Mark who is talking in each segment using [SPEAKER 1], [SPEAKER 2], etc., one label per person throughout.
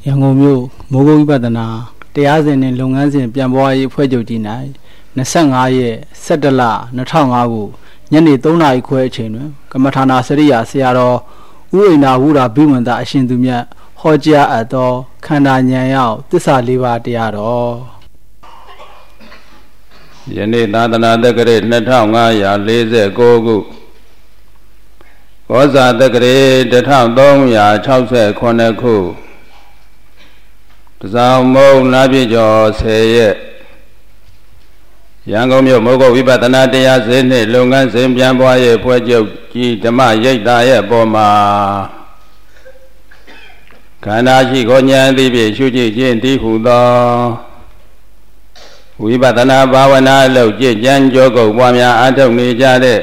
[SPEAKER 1] ရန်ကုန်မြို့မိုးကုတ်ဝိပဿနာတရားစဉ်နဲ့လုပ်ငန်းစဉ်ပြန်ပွားရေးအဖွဲ့ချုပ်ကြီး၌25ရက်17လ2005ခုညနေ3နာရီခွဲအချိန်တွင်ကမ္မထာနာစရိယာဆရာတော်ဥအိနာဝုဒ္ဓဘိဝန္တအရှင်သူမြတ်ဟောကြားအပ်သောခန္ဓာဉာဏ်ရောက်သစ္စာ၄ပါးတရားတော်
[SPEAKER 2] ယနေ့သာသနာတက္ကရာ2549ခုကောဇာတက္ကရာ1369ခုတစောင်းမုံနာပြည့်ကျော်10ရက်ရန်ကုန်မြို့မိုးကုတ်ဝိပဿနာတရားစင်းနှင့်လုပ်ငန်းစဉ်ပြန်ပွားရေးဖွဲ့ချုပ်ကြီးဓမ္မရိပ်သာရဲ့ပေါ်မှာခန္ဓာရှိကိုဉာဏ်သိဖြင့်ရှုကြည့်ခြင်းတည်ဟုသောဝိပဿနာဘာဝနာအလုပ်ကြည်ကြံကြောကုတ်ပွားများအားထုတ်နေကြတဲ့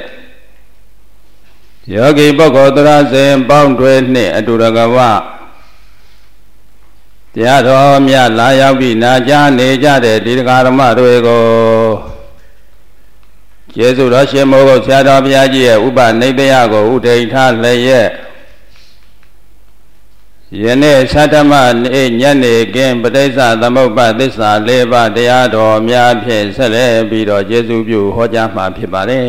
[SPEAKER 2] ယောဂီပုဂ္ဂိုလ်သရစဉ်ပေါင်းတွဲနှင့်အတူတကွတရားတော်မြတ်လာရောက်ပြီးနာကြားနေကြတဲ့ဒီတရားဓမ္မတွေကိုကျေးဇူးတော်ရှင်မိုးကုတ်ဆရာတော်ဘုရားကြီးရဲ့ဥပနိဒေယကိုဥဒိဋ္ဌလျက်ယနေ့သတ္တမနေ့ညနေခင်းပဋိစ္စသမုပ္ပါသစ္စာ၄ပါးတရားတော်များဖြင့်ဆက်လက်ပြီးတော့ကျေးဇူးပြုဟောကြားမှာဖြစ်ပါတယ်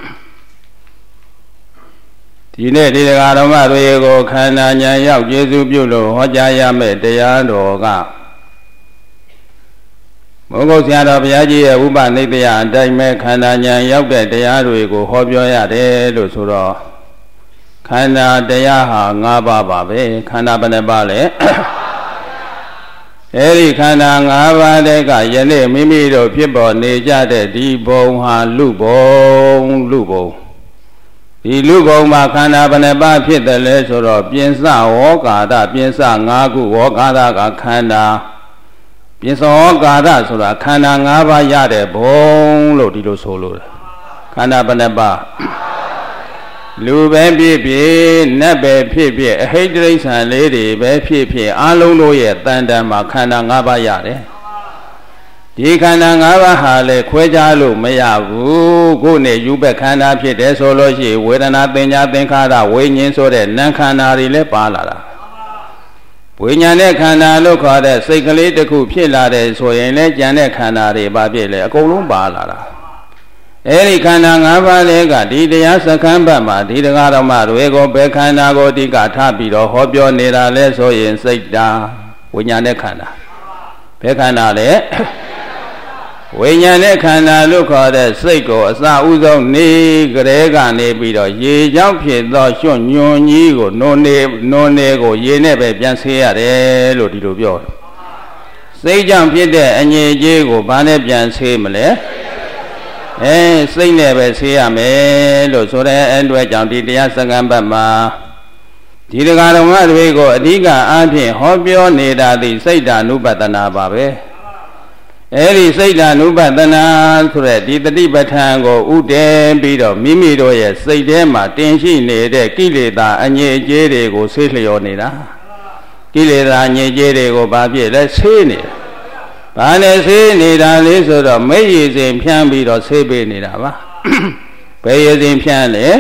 [SPEAKER 2] ဒီနေ့ဒီတရားဓမ္မတွေကိုခန္ဓာဉာဏ်ရောက်ကျေးဇူးပြုလို့ဟောကြားရမယ့်တရားတော်ကမိုးကုတ်ဆရာတော်ဘုရားကြီးရဲ့ဥပနိဒေယအတိုင်းပဲခန္ဓာဉာဏ်ရောက်တဲ့တရားတွေကိုဟောပြောရတယ်လို့ဆိုတော့ခန္ဓာတရားဟာ၅ပါးပါပဲခန္ဓာဘယ်နှပါလဲအဲဒီခန္ဓာ၅ပါးတဲ့ကယနေ့မိမိတို့ဖြစ်ပေါ်နေကြတဲ့ဒီဘုံဟာလူဘုံဒီလူဘုံမှာခန္ဓာဘယ်နှပါဖြစ်တယ်လဲဆိုတော့ပြင်စဝေါကာဒပြင်စ၅ခုဝေါကာဒကခန္ဓာပြင်စဝေါကာဒဆိုတာခန္ဓာ၅ပါးရတဲ့ဘုံလို့ဒီလိုဆိုလို့ခန္ဓာဘယ်နှပါလူပဲဖြစ်ဖြစ်နတ်ပဲဖြစ်ဖြစ်အဟိတ္တိစ္ဆာန်လေးတွေပဲဖြစ်ဖြစ်အလုံးတို့ရဲ့တန်တန်မှာခန္ဓာ၅ပါးရတယ်ဒီခန္ဓာ၅ပါးဟာလည်းခွဲခြားလို့မရဘူးကိုယ်နဲ့ယူဘက်ခန္ဓာဖြစ်တယ်ဆိုလို့ရှိရင်ဝေဒနာသင်ညာသင်္ခါရဝိညာဉ်ဆိုတဲ့နာမ်ခန္ဓာတွေလည်းပါလာတာဝိညာဉ်နဲ့ခန္ဓာလို့ခေါ်တဲ့စိတ်ကလေးတစ်ခုဖြစ်လာတယ်ဆိုရင်လည်းကြံတဲ့ခန္ဓာတွေပါပြည့်လေအကုန်လုံးပါလာတာအဲဒီခန္ဓာ၅ပါးလေးကဒီတရားစခန်းဘက်မှာဒီတရားဓမ္မတွေကိုဘယ်ခန္ဓာကိုအဓိကထားပြီးတော့ဟောပြောနေတာလဲဆိုရင်စိတ်တာဝိညာဉ်နဲ့ခန္ဓာဘယ်ခန္ဓာလဲဝိညာဉ်နဲ့ခန္ဓာလို့ခေါ်တဲ့စိတ်ကိုအစဥဆုံးနေကြဲကနေပြီးတော့ရေကြောင့်ဖြစ်သောရွှွညွန်ကြီးကိုနုံနေကိုရေနဲ့ပဲပြန်ဆေးရတယ်လို့ဒီလိုပြောတယ်စိတ်ကြောင့်ဖြစ်တဲ့အငြိကြီးကိုဘာနဲ့ပြန်ဆေးမလဲစိတ်နဲ့ပဲဆေးရမယ်လို့ဆိုတဲ့အတွက်ကြောင့်ဒီတရားစကားဘက်မှာဒီတရားတော်တွေကိုအဓိကအားဖြင့်ဟောပြောနေတာသည်စိတ်ဓာနုပတနာပါပဲအဲဒီစိတ်ဓာနုပတနာဆိုတဲ့ဒီတတိပဋ္ဌာန်ကိုဥတည်ပြီးတော့မိမိတို့ရဲ့စိတ်ထဲမှာတင်ရှိနေတဲ့ကိလေသာအငြိအကျေးတွေကိုဆေးလျော်နေတာကိလေသာအငြိအကျေးတွေကိုဘာဖြစ်လဲဆေးနေတာဘာနဲ့ဆေးနေတာလဲဆိုတော့မိတ်ရည်စဉ်ဖြန်းပြီးတော့ဆေးပေးနေတာပါဘယ်ရည်စဉ်ဖြန်းလဲ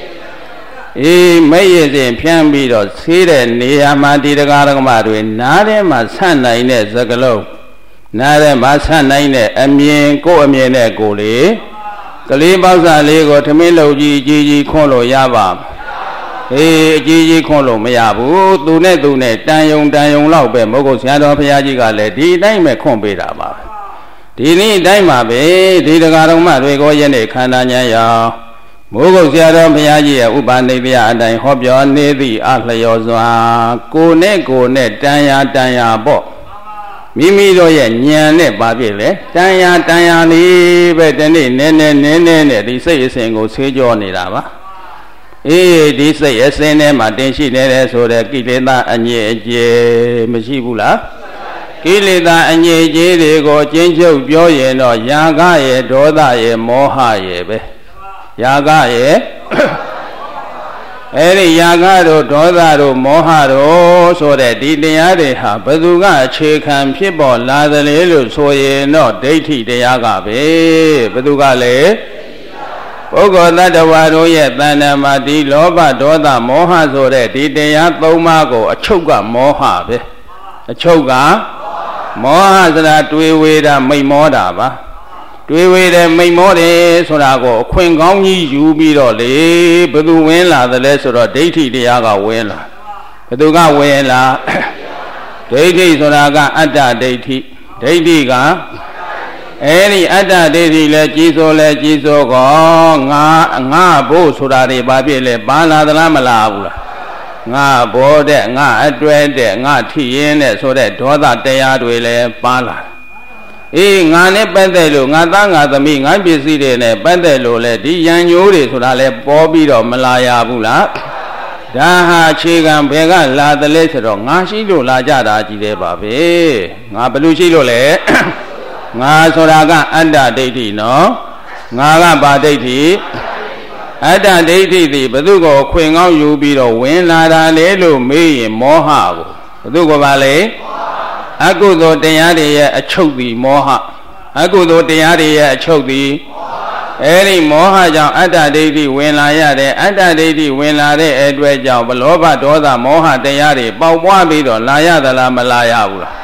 [SPEAKER 2] မိတ်ရည်စဉ်ဖြန်းပြီးတော့ဆေးတဲ့နေရာမှာဒီတရားဓမ္မတွေနားထဲမှာဆန့်နိုင်တဲ့စကလုံးနားထဲမှာဆန့်နိုင်တဲ့အမြင်ကိုယ်အမြင်နဲ့ကိုယ်လေကလေးပေါက်စားလေးကိုထမင်းလုံးကြီးခွန်းလို့ရပါအကြီးခွန်းလို့မရဘူးသူနဲ့တန်ယုံလောက်ပဲမိုးကုတ်ဆရာတော်ဘုရားကြီးကလည်းဒီအတိုင်းပဲခွန်းပေးတာပါဒီနေ့အတိုင်းပါပဲဒီတရားတော်မှတွေကိုယနေ့ခန္ဓာဉာဏ်ရောက်မိုးကုတ်ဆရာတော်ဘုရားကြီးရဲ့ဥပနိဒေယအတိုင်းဟောပြောနေသည့်အလျော်စွာကိုယ်နဲ့တန်ရာပေါ့မိမိတို့ရဲ့ဉာဏ်နဲ့ပါပြည့်လေတန်ရာလေးပဲတနေ့နည်းနဲ့ဒီစိတ်အစဉ်ကိုဆေးကြောနေတာပါဒီစိတ်အစဉ်ထဲမှာတင်ရှိနေတယ်ဆိုတဲ့ကိလေသာအငြိအကျေးမရှိဘူးလားကိလေသာအငြိအကျေးတွေကိုကျဉ်းချုပ်ပြောရင်တော့ယာကရဲ့ဒေါသရဲ့မောဟရဲ့ပဲယာကရဲ့အဲဒီယာကတို့ဒေါသတို့မောဟတို့ဆိုတဲ့ဒီတရားတွေဟာဘယ်သူကအခြေခံဖြစ်ပေါ်လာသလဲလို့ဆိုရင်တော့ဒိဋ္ဌိတရားကပဲဘယ်သူကလဲပုဂ္ဂိုလ်တ attva တို့ရဲ့တဏ္ဍာမှာဒီလောဘဒေါသမောဟဆိုတဲ့ဒီတရား၃ပါးကိုအချုပ်ကမောဟပဲ Choga Moha Dui Weda Maimodaba Dui Weda Maimode Sorago Queen Gongi Yubidole Budu Wela the lesser of deity the Yaga Wela Buduga Wela deity Soraga Ada deity Deitiga Any Ada deity let Jesus go Nga Bo Surari Babile Bala the Lamala Nga Bode Nga Adwede Nga Tien so that Doda Deadwele Bala Ngane Bandelo, Natanga the Ming, I'm busy in a Bandelo, the young Yuri, so I let Bobby or Malaya Bula. Daha Chigan Pega, La the letter of Nashilo Lajada Gide Babe, Nabalushi Lole, Nasoraga, Anda Deity, no? Naga Badeti, Ada Deity, the Badugo, Queen of Yubido, Win Lada Lelo, me, Moha, Badugo Valley. Agudo Diari a choke moha. Agudo Diari a choke Any moha jam Ada deity when I yade, Ada deity when I Edward Jam, Baloba Doda Moha Diari, Bawabido, Laya the La Malaya.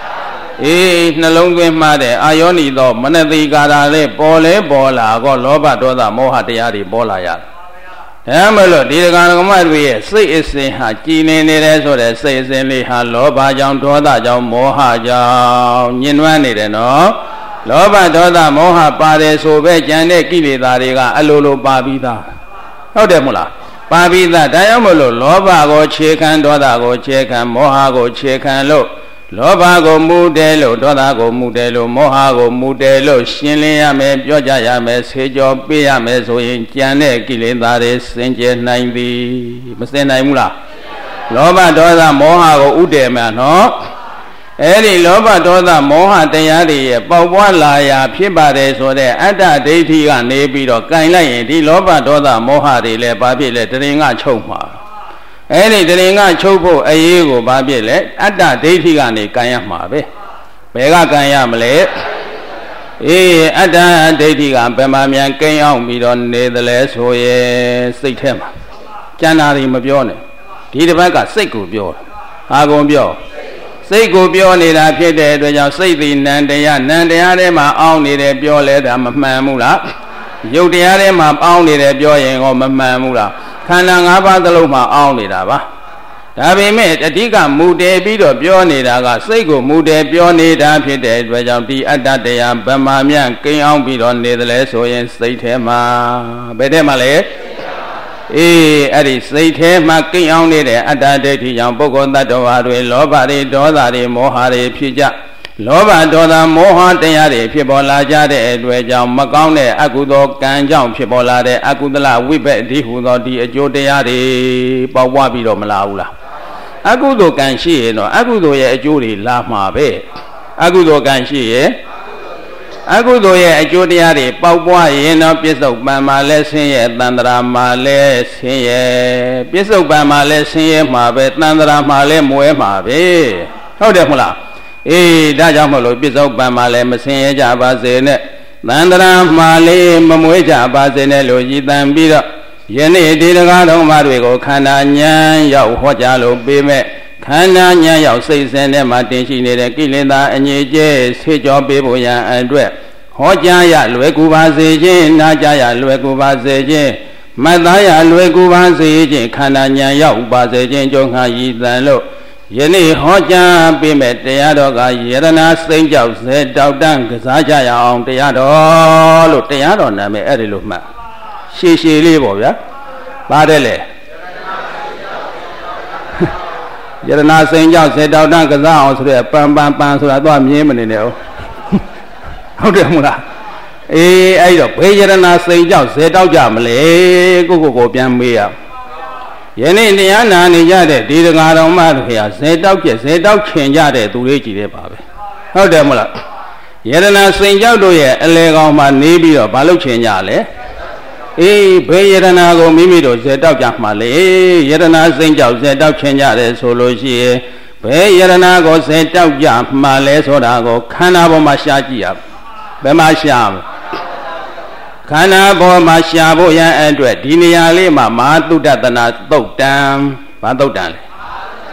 [SPEAKER 2] Nalong Made, Ioni do, Manadi Garale, Bole, Bola, go Loba Doda Moha Diari, Bolaya. Amelo, Diganamari, say is a Hajine Neres or says in Liha, Loba Jam Doda Jam Moha Jam, Yinwani, no? Loba Doda Moha Pade, so Vejane Kili Dariga, Alolo Babida. How demula? Babida, Diamolo, Loba go check and Doda go check and Moha go check and low. Loba go Mudelo, Doda go Mudelo, Moha go Mudelo, Shinlia me, Jojaya me, Sejo, Pia me, so in Kiane, Kilindare, Saint 90, Mustena Mula. Loba Doda Moha go Udema, no? Any Loba Doda Moha Tayari, Pawalaya, Pibare, so the Ada deity and Nebido, Kainai, the Loba Doda Moha, the Babile, Tringa Choma. Any Dringa Chopo, a Yego Babile, Ada deity and a Kayamabe. Bega Kayamale. Ada deity and Bemamian Kayam, we don't need the less, so ye say him. Janari Mabione. Didabaka, Seku Bio. Agon Bio. Seku Bione, I paid it when you say the Nandayama only the Biole, Mamula. Yodiarema only the Bioing or Mamula. Kananga the Loma only Dava. Davi met a diga mude bido bione daga sego mude bione da pide wajam di ada de am bamamian king on bidon needle so in state hema bedemale adi state hema king on de ada de ti yang bogon da do wa de loba de doda de moha de phija loba doda moha taya de phit paw la ja de atwe jaung makaung de akudo kan jaung phit paw la de akudala wibet di hu tho di ajo taya de pawa pi do mala hu la Agudo can she no Agudo ye Judy la mabe. Agudo can she Agudo ye Judiari, Pawwa ye no piece of Bama lesson ye, Tandra Male ye, piece of Bama lesson ye, Mabe, Tandra Male Mue Mabe. How de Mula? Dajamolo, piece of Bama le Messin Jabazene, Tandra Male Mamuja Bazene, Logitan Bida. Yene Dilago Marigo, Cananya, Yao Hojalo Bime, Cananya, Yao says and Martin, Kilinda, and Ye, Sijo Bibuya and Dwe. Hojaya, Lueguba Zeje, Najaya, Lueguba Zeje, Madaya, Lueguba Zeje, Cananya, Yao Bazeje, Jonga Yidalo. Yene Hoja Bime, Teadoga, Yerana, Saint Joe, said Daudan, Kazajaya on Teado, Teado, Name Eriluma. She live over ya. Badele. You're not saying you said down Gaza, so they're pam, so I don't mean in there. How do you know? I don't pay you're not saying you said out Jamale, go, Piamia. Yenny Indiana, Nijade, did a lot of mad here, said out, change out to reach the baby. How do you know? You're not saying you do it, a leg on my navy or Balu change. Bayerana go Mimido said out Jamale, Yerana Saint Joe said out change solo she, Bayerana go said out Jamale, Sodago, Canabo Mashagia, Bemasham Canabo Mashabo ya Edward, Diniali, Mamma, to that the not boat down, Badodan.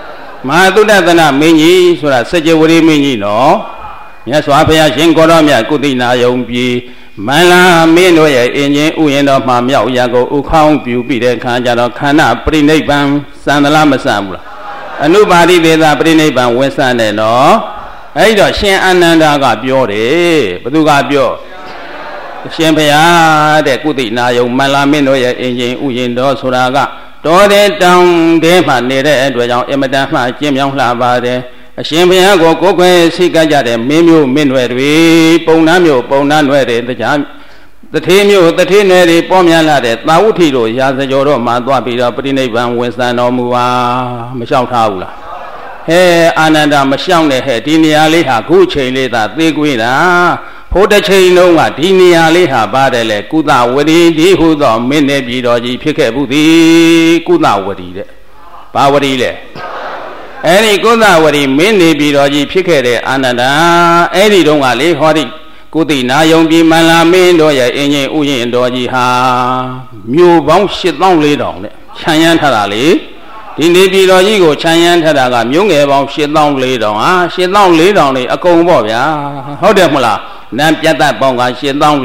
[SPEAKER 2] မဟာသုတတနာမင်းကြီးဆိုတာစကြဝဠာမင်းကြီးနော်မြတ်စွာဘုရားရှင်ကိုတော်မြတ်ကုသိနာယုံပြည်မန္လာမင်းတို့ရဲ့အင်ဂျင်ဥယျာဉ်တော်မှာမြောက်ရာကိုဥခေါင်းပြူပြီးတဲ့ခါကျတော့ခန္ဓာပြိနိဗ္ဗာန်စံသလားမစံဘူးလားအနုပါတိသေသာပြိနိဗ္ဗာန်ဝင်စံတယ်နော်အဲ့တော့ရှင်အာနန္ဒာကပြောတယ်ဘသူကပြောရှင်ဘုရားတဲ့ကုသိနာယုံမန္လာမင်းတို့ရဲ့အင်ဂျင်ဥယျာဉ်တော်ဆိုတာကတော်တဲ့တောင်ထဲမှာနေတဲ့အတွက်ကြောင့်အမတန်မှကျင်းမြောင်းလှပါတယ်အရှင်ဘုရားကိုကိုယ်ခွဲစိတ်ကကြတဲ့မင်းမျိုးမင်းနွယ်တွေပုံနှမျိုးပုံနှနွယ်တွေတရားတထေးမျိုးတထေးနွယ်တွေပေါ်များလာတဲ့သာဝတိတို့ရာဇကျော်တော့မှသွားပြီးတော့ပြိနိဗ္ဗာန်ဝင်စံတော်မူပါမလျှောက်ထားဘူးလားဟဲအာနန္ဒာမလျှောက်နဲ့ဟဲ့ဒီနေရာလေးဟာခုချိန်လေးသာသေကွေးတာဖို့တစ်ချိန်လုံးကဒီနေရာလေးဟာပါတယ်လေကုသဝရီဒီဟုသောမင်းနေပြည်တော်ကြီးဖြစ်ခဲ့ဘူးသည်ကုသဝရီတဲ့ဘာဝရီလဲအဲ့ဒီကုသဝရီမင်းနေပြည်တော်ကြီးဖြစ်ခဲ့တဲ့အာနန္ဒာအဲ့ဒီတုန်းကလေဟောဒီကုသိနာယုံပြည်မန္လာမင်းတို့ရဲ့အင်ဂျင်ဥယျာဉ်တော်ကြီးဟာမြို့ပေါင်း84,000နဲ့ခြံရမ်းထားတာလေဒီနေပြည်တော်ကြီးကိုခြံရမ်းထားတာကမြို့ငယ်ပေါင်း84,000ဟာ84,000နေအကုန်ပေါ့ဗျာဟုတ်တယ်မဟုတ်လားနန်းပြတ်သက်ပေါင်းက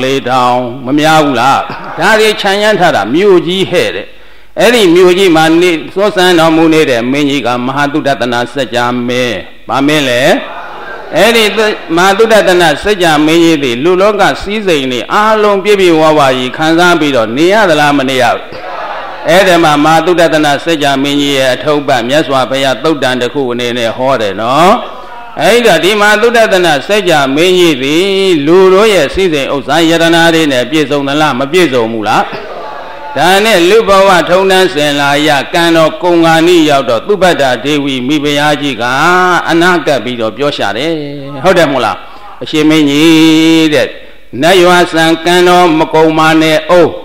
[SPEAKER 2] 84,000မများဘူးလားဒါတွေခြံရမ်းထားတာမြို့ကြီးဟဲ့တဲ့အဲ့ဒီမြို့ကြီးမှာနေစောစံတော်မူနေတဲ့မင်းကြီးကမဟာသုတတနာစัจ जा မင်းဗာမင်းလေအဲ့ဒီမဟာသုတတနာစัจ जा မင်းကြီးတွေလူလောကစည်းစိမ်နေအားလုံးပြည့်ပြည့်ဝဝကြီးခံစားပြီးတော့နေရသလားမနေရဘူးအဲ့ဒီမှာမဟာသုတတနာစัจ जा မင်းကြီးရဲ့အထုပ်ပတ်မြတ်စွာဘုရားသုတ်တန်တစ်ခုအနေနဲ့ဟောတယ်နော်အဲ့ဒါဒီမှာသုတတနာစัจ जा မင်းကြီးသည်လူတို့ရဲ့စည်းစိမ်ဥစ္စာယတနာတွေနဲ့ပြည့်စုံသလားမပြည့်စုံဘူးလားဒါနဲ့လူဘဝထုံတန်းစင်လာရကံတော်ကုံဃာနိရောက်တော့သုဘတ္တဒေဝီမိဖုရားကြီးကအနာကပ်ပြီးတော့ပြောရှာတယ်ဟုတ်တယ်မို့လားအရှင်မင်းကြီးတဲ့နတ်ရွာစံကံတော်မကုံမာနဲ့အိုး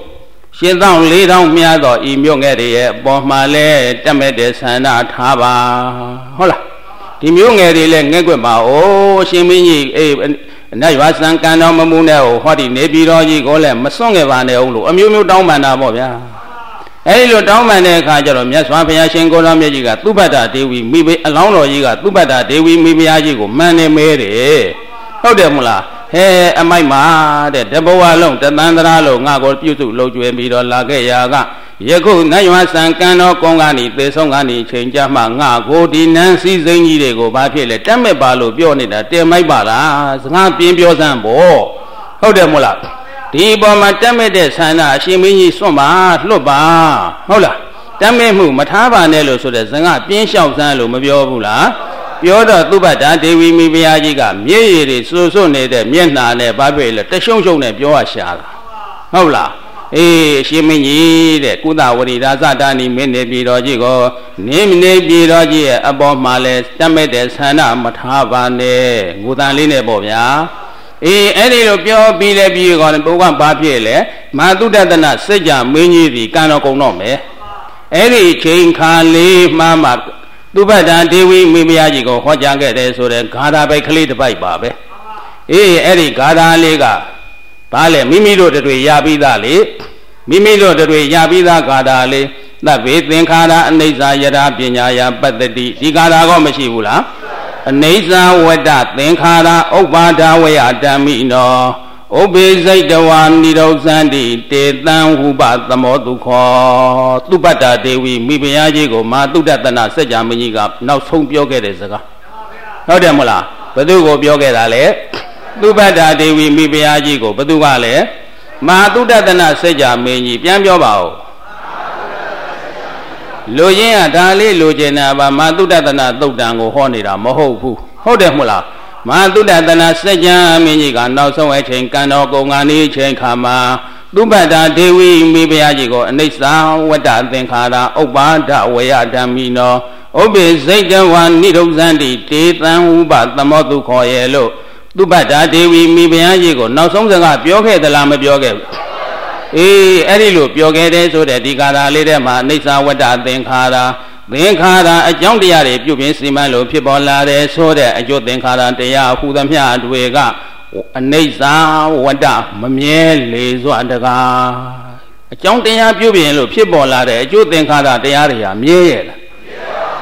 [SPEAKER 2] 84,000မြတ်တော်ဤမြို့ငယ်တွေရဲ့အပေါ်မှာလဲတက်မဲ့တဲ့ဆန္ဒထားပါဟုတ်လားဒီမြို့ငယ်တွေလဲငဲ့ကွက်ပါအိုးအရှင်မင်းကြီးအေးနတ်ရွာစံကံတော်မမူနဲ့ဟောဒီနေပြည်တော်ကြီးကိုလည်းမစွန့်ခဲ့ပါနဲ့အောင်လို့အမျိုးမျိုးတောင်းပန်တာပေါ့ဗျာအဲဒီလိုတောင်းပန်တဲ့အခါကျတော့မြတ်စွာဘုရားရှင်ကိုတော်မြတ်ကြီးကသုဘတ္တဒေဝီမိဘအလောင်းတော်ကြီးကသုဘတ္တဒေဝီမိဖုရားကြီးကိုမှန်နေမဲတယ်ဟုတ်တယ်မလားဟဲအမိုက်မှာတဲ့တဘဝလုံးတသန္တရာလုံးငါကိုပြုစုလှုပ်ကြွယ်ပြီးတော့လာခဲ့ရာကယခုနတ်ရွာစံကံတော်ကုန်းကနေသေဆုံးကနေချိန်ကြမှာငါကိုဒီနန်းစည်းစိမ်ကြီးတွေကိုဘာဖြစ်လဲတက်မဲ့ပါလို့ပြောနေတာတင်မိုက်ပါလားစကားပြင်းပြောစမ်းပေါ့ဟုတ်တယ်မို့လားဒီပေါ်မှာတက်မဲ့တဲ့ဆန္ဒအရှင်မင်းကြီးစွန့်ပါလွတ်ပါဟုတ်လားတက်မဲ့မှုမထားပါနဲ့လို့ဆိုတဲ့စကားပြင်းလျှောက်စမ်းလို့မပြောဘူးလားပြောတော့သုဘတ္တဒေဝီမိဖုရားကြီးကမျက်ရည်တွေစိုးစိုးနေတဲ့မျက်နှာနဲ့ဘာဖြစ်လဲတရှုံရှုံနဲ့ပြောရရှာတာဟုတ်လားအေးအရှင်မင်းကြီးတဲ့ကုသဝရီရာဇတာနိမင်းနေပြည်တော်ကြီးကိုနေပြည်တော်ကြီးရဲ့အပေါ်မှာလဲတက်မဲ့တဲ့ဆန္ဒမထားပါနဲ့ငိုတန်လေးနဲ့ပေါ့ဗျာအေးအဲ့ဒီလိုပြောပြီးလဲပြီးကောဘုရားဘာဖြစ်လဲမဟာသုတတနာစัจ जा မင်းကြီးဒီကံတော်ကုန်တော့မယ်အဲ့ဒီချိန်ခါလေးမှသုဘတ္တဒေဝီမိဖုရားကြီးကိုဟောကြားခဲ့တယ်ဆိုတဲ့ဂါထာပိုက်ကလေးတစ်ပိုက်ပါပဲအေးအဲ့ဒီဂါထာလေးကဘာလဲမိမိတို့တွေရပြီးသားလေမိမိတို့တွေရပြီးသားဂါထာလေးသဗ္ဗေသင်္ခါရအနိစ္စယရာပညာယပတ္တိဒီဂါထာကောမရှိဘူးလားအနိစ္စဝတ္တသင်္ခါရဥပ္ပါဒဝေယဓမ္မိနောဥပ္ပေစိတ်တဝါနိရောဇန္တိတေတံဟုပသမောဒုခောသုဘတ္တဒေဝီမိဖုရားကြီးကိုမဟာသုတတနာစัจ जा မင်းကြီးကနောက်ဆုံးပြောခဲ့တဲ့စကားဟုတ်တယ်မဟုတ်လားဘသူကိုပြောခဲ့တာလဲသုဘတ္တဒေဝီမိဖုရားကြီးကိုဘသူကလဲမဟာသုတတနာစัจ जा မင်းကြီးပြန်ပြောပါဦးလူရင်းကဒါလေးလူကျင်တာပါမဟာသုတတနာသုတ်တံကိုဟောနေတာမဟုတ်ဘူးဟုတ်တယ်မဟုတ်လားမဟာသုတတနာစัจ जा မင်းကြီးကနောက်ဆုံးအချိန်ကံတော်ကုံဃာနေချိန်ခါမှာသုဘတ္တဒေဝီမိဖုရားကြီးကိုအနိစ္စဝတ္တသင်္ခါရဥပ္ပါဒဝေယဓမ္မိနောဥပ္ပေစိတ်တဝါနိရောဇန္တိတေတံဟုပသမောဒုခောရဲ့လို့သုဘတ္တဒေဝီမိဖုရားကြီးကိုနောက်ဆုံးစကားပြောခဲ့သလားမပြောခဲ့ဘူးအေးအဲ့ဒီလိုပြောခဲ့တဲ့ဆိုတဲ့ဒီကာထာလေးထဲမှာအနိစ္စဝတ္တသင်္ခါရအကြောင်းတရားတွေပြုပြင်စီမံလို့ဖြစ်ပေါ်လာတယ်ဆိုတဲ့အကျိုးသင်္ခါရတရားဟူသမျှတွေကအနိစ္စဝတ္တမမြဲလေစွာတကားအကြောင်းတရားပြုပြင်လို့ဖြစ်ပေါ်လာတဲ့အကျိုးသင်္ခါရတရားတွေဟာမြဲရဲ့လားဟ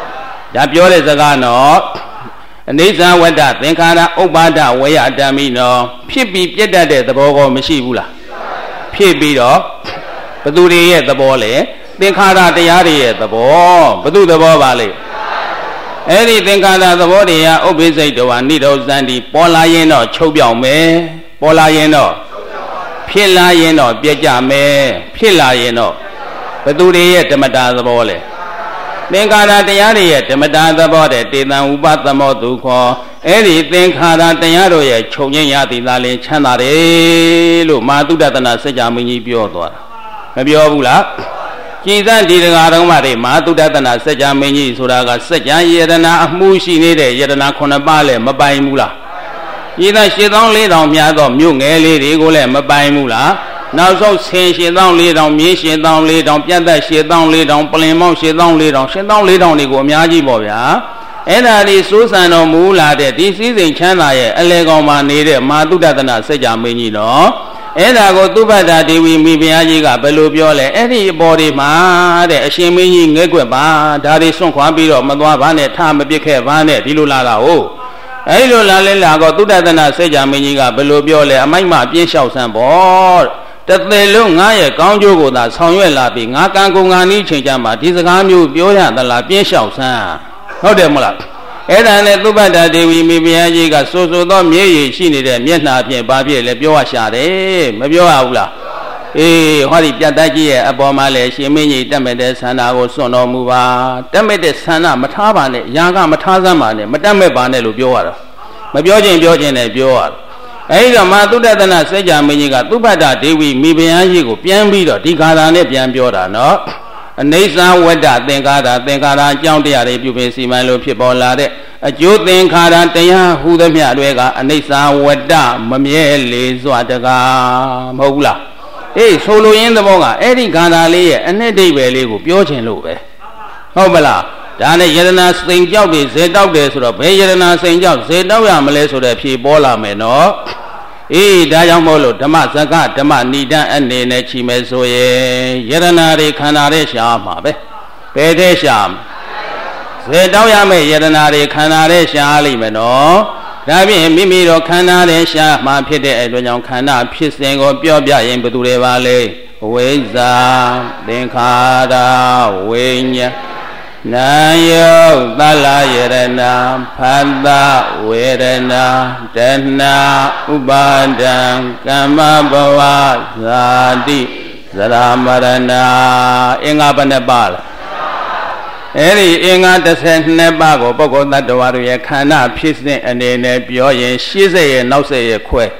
[SPEAKER 2] ဒါပြောတဲ့စကားနော်အနိစ္စဝတ္တသင်္ခါရဥပ္ပါဒဝေယဓမ္မိနော်ဖြစ်ပြီးပြတ်တတ်တဲ့သဘောကောမရှိဘူးလားဖြစ်ပြီးတော့ဘသူတွေရဲ့သဘောလေသင်္ခါရတရားတွေရဲ့သဘောဘသူသဘောပါလေအဲ့ဒီသင်္ခါရသဘောတွေကဥပ္ပိစိတ်တော်နိရောဓဇန္တိပေါ်လာရင်တော့ချုပ်ပြောင်မယ်ပေါ်လာရင်တော့ဖြစ်လာရင်တော့ပြည့်ကြမယ်ဖြစ်လာရင်တော့ဘသူတွေရဲ့ဓမ္မတာသဘောလေသင်္ခါရတရားတွေရဲ့ဓမ္မတာသဘောတဲ့တေတံဥပသမောတုခောအဲ့ဒီသင်္ခါရတရားတို့ရဲ့ခြုံငိမ့်ရသည်သာလင်ချမ်းသာတယ်လို့မာတုဒ္ဒတနာစัจ जा မင်းကြီးပြောသွားတာမပြောဘူးလားကြည်စံဒီတရားတော်မှာတွေမာတုဒ္ဒတနာစัจ जा မင်းကြီးဆိုတာကစัจ जा ယတနာအမှုရှိနေတဲ့ယတနာ9ပါးလည်းမပိုင်ဘူးလားကြည်စံ8400မြားသောမြို့ငယ်လေးတွေကိုလည်းမပိုင်ဘူးလားနောက်ဆုံးဆင်8400မြင်း8400ပြတ်သက်8400ပလင်မောင်း8400တွေကိုအများကြီးပေါ့ဗျာအဲ့ဒါဒီစိုးစံတော်မူလာတဲ့ဒီစည်းစိမ်ချမ်းသာရဲ့အလေကောင်မှာနေတဲ့မာတုဒ္ဒတနာစัจ जा မင်းကြီးနော်အဲ့ဒါကိုသုဘဒ္ဓဒေဝီမိဖုရားကြီးကဘယ်လိုပြောလဲအဲ့ဒီအပေါ်ဒီမှာတဲ့အရှင်မင်းကြီးငဲ့ကွက်ပါဒါတွေစွန့်ခွာပြီးတော့မသွားပါနဲ့ထမပစ်ခဲ့ပါနဲ့ဒီလိုလာတာဟုတ်အဲ့လိုလာလဲလာတော့သုဒ္ဓတနာစัจ जा မင်းကြီးကဘယ်လိုပြောလဲအမိုက်မပြင်းလျှောက်ဆန်းပေါ့တသက်လုံးငါရဲ့ကောင်းကျိုးကိုသာဆောင်ရွက်လာပြီးငါကံကုန်ငါနည်းချိန်ကြမှာဒီစကားမျိုးပြောရသလားပြင်းလျှောက်ဆန်းဟုတ်တယ်မလားအဲ့ဒါနဲ့သုဘဒ္ဓဒေဝီမိဖုရားကြီးကစိုးစိုးသောမျက်ရည်ရှိနေတဲ့မျက်နှာဖြင့်ဘာဖြစ်လဲပြောရရှာတယ်မပြောရဘူးလားအေးဟောဒီပြတ်သားကြီးရဲ့အပေါ်မှာလဲရှင်မင်းကြီးတက်မဲ့တဲ့ဆန္ဒကိုစွန့်တော်မူပါတက်မဲ့တဲ့ဆန္ဒမထားပါနဲ့ယာကမထားစမ်းပါနဲ့မတက်မဲ့ပါနဲ့လို့ပြောရတာမပြောခြင်းနဲ့ပြောရတာအဲဒီတော့မာတုဒ္ဒတနာစัจ जा မင်းကြီးကသုဘဒ္ဓဒေဝီမိဖုရားကြီးကိုပြန်ပြီးတော့ဒီခါသာနဲ့ပြန်ပြောတာနော်အနိစ္စဝတ္တသင်္ခါရအကြောင်းတရားတွေပြုပြင်စီမံလို့ဖြစ်ပေါ်လာတဲ့အကျိုးသင်္ခါရတရားဟူသမျှတွေကအနိစ္စဝတ္တမမြဲလေစွာတကားမဟုတ်ဘူးလားအေးဆိုလိုရင်းသဘောကအဲ့ဒီခန္ဓာလေးရဲ့အနှစ်ဒိဗ္ဗေလေးကိုပြောချင်လို့ပဲဟုတ်မလားဒါနဲ့ယတနာစိန်ကြောက်တွေဇေတောက်တယ်ဆိုတော့ဘယ်ယတနာစိန်ကြောက်ဇေတောက်ရမလဲဆိုတဲ့ဖြေပေါ်လာမယ်နော်အေးဒါကြောင့်မို့လို့ဓမ္မစကဓမ္မဏိဒံအနေနဲ့ချီမယ်ဆိုရင်ယတနာတွေခန္ဓာတွေရှားမှာပဲဘယ်တဲ့ရှားဇေတောက်ရမယ့်ယတနာတွေခန္ဓာတွေရှားလိမ့်မယ်နော်ဒါဖြင့်မိမိတို့ခန္ဓာတွေရှားမှာဖြစ်တဲ့အတွက်ကြောင့်ခန္ဓာဖြစ်စဉ်ကိုပြောပြရင်ဘယ်သူတွေပါလဲဝိဇ္ဇာသင်္ခါရဝိညာဉ်နာယောသလယရဏဖတ်တဝေဒနာတဏဥပါဒံကမ္မဘဝဇာတိဇရာမရဏအင်္ဂါဘယ်နှပါလဲအဲ့ဒီအင်္ဂါ12ပါးကိုပုဂ္ဂိုလ်တ attva တို့ရဲ့ခန္ဓာဖြစ်စဉ်အနေနဲ့ပြောရင်80ရဲ့နောက်ဆက်ရဲ့ခွဲ